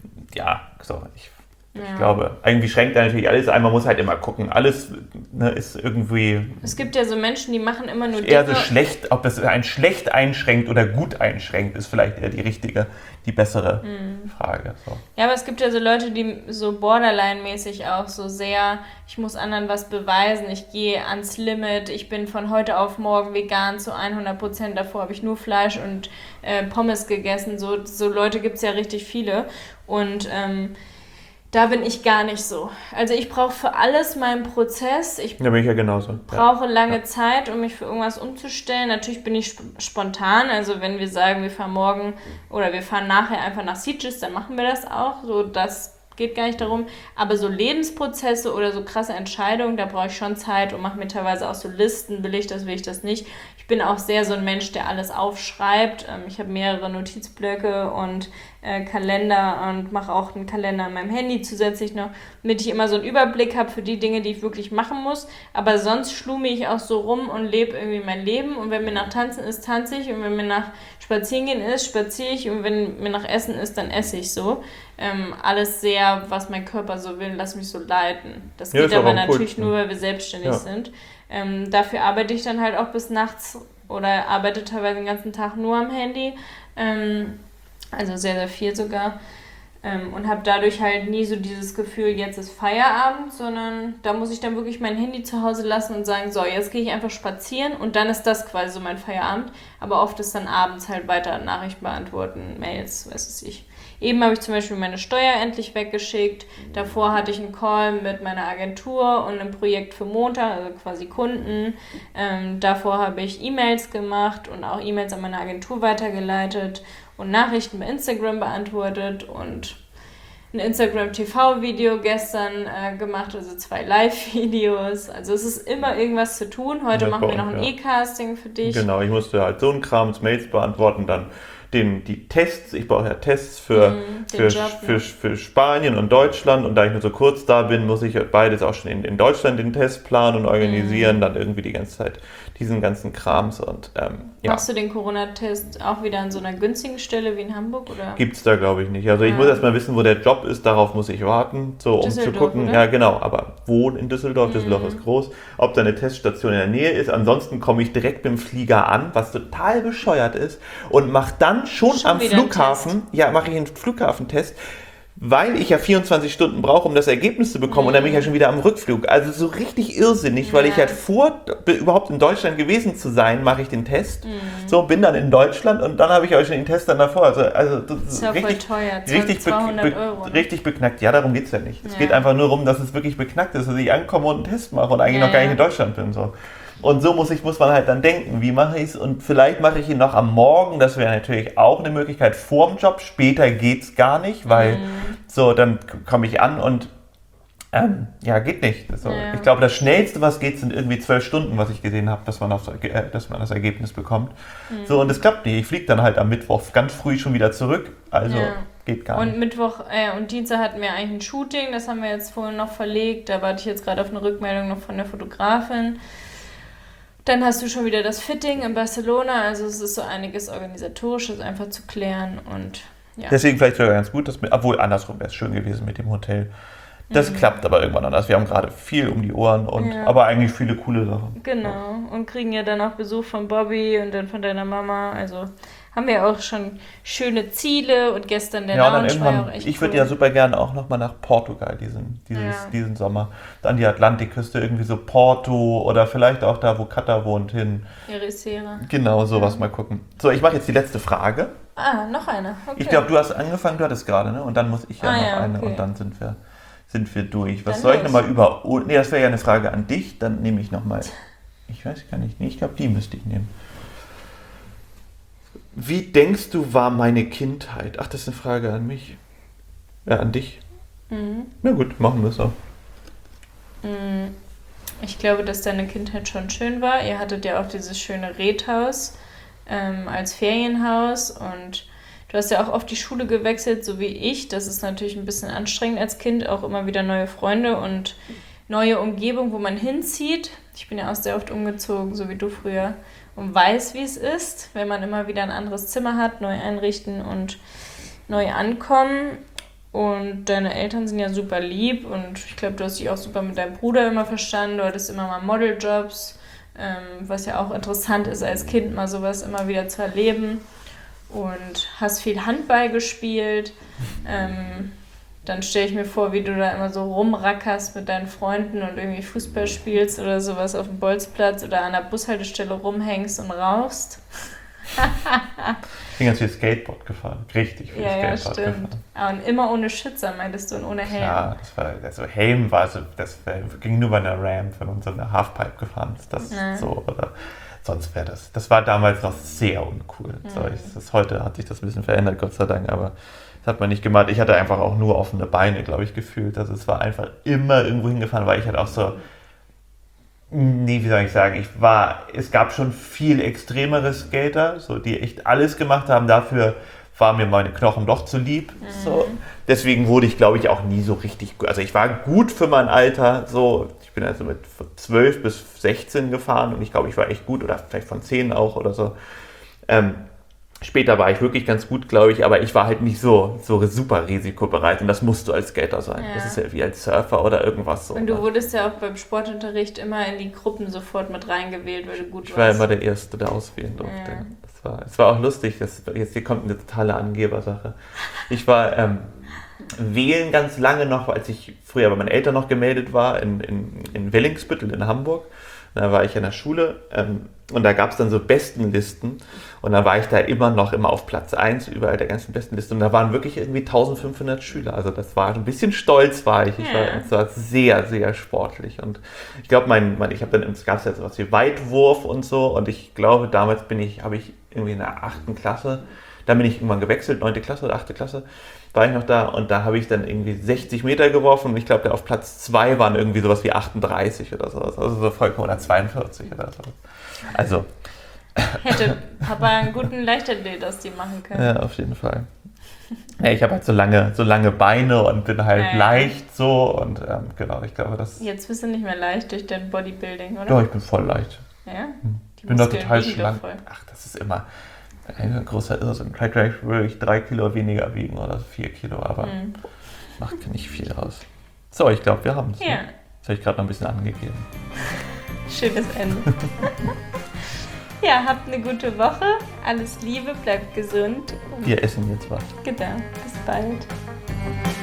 ja, so, ich Ich ja. glaube, irgendwie schränkt er natürlich alles ein. Man muss halt immer gucken. Alles ne, ist irgendwie... Es gibt ja so Menschen, die machen immer nur eher Dinge... so schlecht, ob das ein schlecht einschränkt oder gut einschränkt, ist vielleicht eher die richtige, die bessere mhm. Frage. So. Ja, aber es gibt ja so Leute, die so Borderline-mäßig auch so sehr, ich muss anderen was beweisen, ich gehe ans Limit, ich bin von heute auf morgen vegan zu hundert Prozent, davor habe ich nur Fleisch und äh, Pommes gegessen. So, so Leute gibt es ja richtig viele. Und... Ähm, Da bin ich gar nicht so. Also ich brauche für alles meinen Prozess. Ich da bin ich ja genauso. brauche ja. lange ja. Zeit, um mich für irgendwas umzustellen. Natürlich bin ich sp- spontan. Also wenn wir sagen, wir fahren morgen oder wir fahren nachher einfach nach Sitges, dann machen wir das auch. So, das geht gar nicht darum. Aber so Lebensprozesse oder so krasse Entscheidungen, da brauche ich schon Zeit und mache mir teilweise auch so Listen. Will ich das, will ich das nicht. Ich bin auch sehr so ein Mensch, der alles aufschreibt. Ich habe mehrere Notizblöcke und äh, Kalender und mache auch einen Kalender an meinem Handy zusätzlich noch, damit ich immer so einen Überblick habe für die Dinge, die ich wirklich machen muss. Aber sonst schlume ich auch so rum und lebe irgendwie mein Leben. Und wenn mir nach Tanzen ist, tanze ich. Und wenn mir nach Spazierengehen ist, spaziere ich. Und wenn mir nach Essen ist, dann esse ich so. Ähm, alles sehr, was mein Körper so will, lass mich so leiten. Das geht ja, aber natürlich cool. nur, weil wir selbstständig ja. sind. Ähm, dafür arbeite ich dann halt auch bis nachts oder arbeite teilweise den ganzen Tag nur am Handy. Ähm, also sehr, sehr viel sogar. Ähm, und habe dadurch halt nie so dieses Gefühl, jetzt ist Feierabend, sondern da muss ich dann wirklich mein Handy zu Hause lassen und sagen, so, jetzt gehe ich einfach spazieren und dann ist das quasi so mein Feierabend. Aber oft ist dann abends halt weiter Nachrichten beantworten, Mails, was weiß ich. Eben habe ich zum Beispiel meine Steuer endlich weggeschickt. Davor hatte ich einen Call mit meiner Agentur und einem Projekt für Montag, also quasi Kunden. Ähm, davor habe ich E-Mails gemacht und auch E-Mails an meine Agentur weitergeleitet und Nachrichten bei Instagram beantwortet. Und ein Instagram-T V-Video gestern äh, gemacht, also zwei Live-Videos. Also es ist immer irgendwas zu tun. Heute Ja, machen wir bei noch ein uns, ja. E-Casting für dich. Genau, ich musste halt so einen Kram, Mails beantworten, dann den, die Tests, ich brauche ja Tests für, Mhm, für, den Job, für, ne? für Spanien und Deutschland und da ich nur so kurz da bin, muss ich beides auch schon in, in Deutschland den Test planen und organisieren, Mhm. dann irgendwie die ganze Zeit diesen ganzen Krams und ähm, ja. Machst du den Corona-Test auch wieder an so einer günstigen Stelle wie in Hamburg? Oder? Gibt es da, glaube ich, nicht. Also ich Ja. muss erstmal wissen, wo der Job ist, darauf muss ich warten, so um zu Düsseldorf, gucken. oder? Ja, genau, aber wo in Düsseldorf? Düsseldorf Mhm. ist groß. Ob da eine Teststation in der Nähe ist. Ansonsten komme ich direkt mit dem Flieger an, was total bescheuert ist und mache dann schon, Schon am wieder einen Flughafen, ja, mache ich einen Flughafentest, weil ich ja vierundzwanzig Stunden brauche, um das Ergebnis zu bekommen und dann bin ich ja schon wieder am Rückflug. Also so richtig irrsinnig, weil Ja. ich halt vor, überhaupt in Deutschland gewesen zu sein, mache ich den Test. Mhm. So, bin dann in Deutschland und dann habe ich auch schon den Test dann davor. Also, also das Das ist ja richtig, voll teuer, richtig, zweihundert be- Euro. Ne? richtig beknackt. Ja, darum geht es ja nicht. Es Ja. geht einfach nur darum, dass es wirklich beknackt ist, dass ich ankomme und einen Test mache und eigentlich Ja, noch gar nicht ja. in Deutschland bin. So. Und so muss, ich, muss man halt dann denken, wie mache ich es? Und vielleicht mache ich ihn noch am Morgen, das wäre natürlich auch eine Möglichkeit vorm Job. Später geht es gar nicht, weil Mhm. so, dann komme ich an und ähm, ja, geht nicht. So, Ja. Ich glaube, das Schnellste, was geht, sind irgendwie zwölf Stunden, was ich gesehen habe, dass man, aufs, äh, dass man das Ergebnis bekommt. Mhm. So, und es klappt nicht. Ich fliege dann halt am Mittwoch ganz früh schon wieder zurück. Also Ja. geht gar Und nicht. Mittwoch äh, und Dienstag hatten wir eigentlich ein Shooting, das haben wir jetzt vorhin noch verlegt. Da warte ich jetzt gerade auf eine Rückmeldung noch von der Fotografin. Dann hast du schon wieder das Fitting in Barcelona. Also es ist so einiges Organisatorisches einfach zu klären. Und ja. Deswegen vielleicht sogar ganz gut, dass wir, obwohl andersrum wäre es schön gewesen mit dem Hotel. Das Mhm. klappt aber irgendwann anders. Wir haben gerade viel um die Ohren und Ja. aber eigentlich viele coole Sachen. Genau. Und kriegen ja dann auch Besuch von Bobby und dann von deiner Mama. Also haben wir auch schon schöne Ziele und gestern der Ja, und dann Lounge war ja auch irgendwann, echt ich würde cool. ja super gerne auch nochmal nach Portugal diesen, dieses, Ja. diesen Sommer. An die Atlantikküste, irgendwie so Porto oder vielleicht auch da, wo Kata wohnt, hin. Ericeira. Genau, sowas mal gucken. So, ich mache jetzt die letzte Frage. Ah, noch eine. Okay. Ich glaube, du hast angefangen, du hattest gerade, ne? Und dann muss ich ja Ah, noch ja, eine okay. und dann sind wir, sind wir durch. Was Dann soll ich los. nochmal über... Oh, nee, das wäre ja eine Frage an dich. Dann nehme ich nochmal... Ich weiß gar nicht. Nee, ich glaube, die müsste ich nehmen. Wie denkst du, war meine Kindheit? Ach, das ist eine Frage an mich. Ja, an dich. Mhm. Na gut, machen wir es so. Mm, Ich glaube, dass deine Kindheit schon schön war. Ihr hattet ja auch dieses schöne Redhaus ähm, als Ferienhaus und du hast ja auch oft die Schule gewechselt, so wie ich. Das ist natürlich ein bisschen anstrengend als Kind, auch immer wieder neue Freunde und neue Umgebung, wo man hinzieht. Ich bin ja auch sehr oft umgezogen, so wie du früher, und weiß, wie es ist, wenn man immer wieder ein anderes Zimmer hat, neu einrichten und neu ankommen. Und deine Eltern sind ja super lieb und ich glaube, du hast dich auch super mit deinem Bruder immer verstanden. Du hattest immer mal Modeljobs, ähm, was ja auch interessant ist als Kind, mal sowas immer wieder zu erleben. Und hast viel Handball gespielt. Ähm, dann stelle ich mir vor, wie du da immer so rumrackerst mit deinen Freunden und irgendwie Fußball spielst oder sowas auf dem Bolzplatz oder an der Bushaltestelle rumhängst und rauchst. Ich bin ganz viel Skateboard gefahren. Richtig viel Ja, ja, Skateboard stimmt. gefahren. Ah, und immer ohne Schützer, meintest du, und ohne Helm. Ja, das war, also Helm war so, das war, ging nur bei einer Ramp, wenn man so eine Halfpipe gefahren ist, das Ja. so, oder sonst wäre das, das war damals noch sehr uncool. So, Mhm. ich, das, heute hat sich das ein bisschen verändert, Gott sei Dank, aber das hat man nicht gemacht. Ich hatte einfach auch nur offene Beine, glaube ich, gefühlt. Also es war einfach immer irgendwo hingefahren, weil ich halt auch so, nee, wie soll ich sagen, ich war, es gab schon viel extremere Skater, so, die echt alles gemacht haben, dafür waren mir meine Knochen doch zu lieb. So. Deswegen wurde ich, glaube ich, auch nie so richtig gut. Also ich war gut für mein Alter. So. Ich bin also mit zwölf bis sechzehn gefahren und ich glaube, ich war echt gut oder vielleicht von zehn auch oder so. Ähm, später war ich wirklich ganz gut, glaube ich, aber ich war halt nicht so, so super risikobereit und das musst du als Skater sein. Ja. Das ist ja wie als Surfer oder irgendwas so. Und du wurdest ja auch beim Sportunterricht immer in die Gruppen sofort mit reingewählt, weil du gut Ich war warst. immer der Erste, der auswählen durfte. Ja. Das war, es war auch lustig, das, jetzt hier kommt eine totale Angebersache. Ich war ähm, wählen ganz lange noch, als ich früher bei meinen Eltern noch gemeldet war, in, in, in Wellingsbüttel in Hamburg. Da war ich in der Schule ähm, und da gab es dann so Bestenlisten und da war ich da immer noch immer auf Platz eins überall der ganzen Bestenliste und da waren wirklich irgendwie eintausendfünfhundert Schüler. Also das war ein bisschen stolz war ich. Ich Ja. war, es war sehr, sehr sportlich und ich glaube, mein, mein, ich habe dann, es gab ja sowas wie Weitwurf und so und ich glaube, damals bin ich, habe ich irgendwie in der achten Klasse Dann bin ich irgendwann gewechselt, neunte Klasse oder achte Klasse, war ich noch da und da habe ich dann irgendwie sechzig Meter geworfen und ich glaube, der auf Platz zwei waren irgendwie sowas wie achtunddreißig oder sowas, also so vollkommen, oder zweiundvierzig oder so. Also. Hätte Papa einen guten Leichtathlet aus dir machen können. Ja, auf jeden Fall. Ja, ich habe halt so lange, so lange Beine und bin halt ja, ja. leicht so und ähm, genau, ich glaube, das... Jetzt bist du nicht mehr leicht durch dein Bodybuilding, oder? Doch, ich bin voll leicht. Ja? Ich bin doch total schlank. Ach, das ist immer ein großer Irrsinn. Vielleicht würde ich drei Kilo weniger wiegen oder vier Kilo, aber hm. macht nicht viel aus. So, ich glaube, wir haben es. Ja. Ne? Das habe ich gerade noch ein bisschen angegeben. Schönes Ende. Ja, habt eine gute Woche. Alles Liebe, bleibt gesund. Wir essen jetzt was. Genau, bis bald.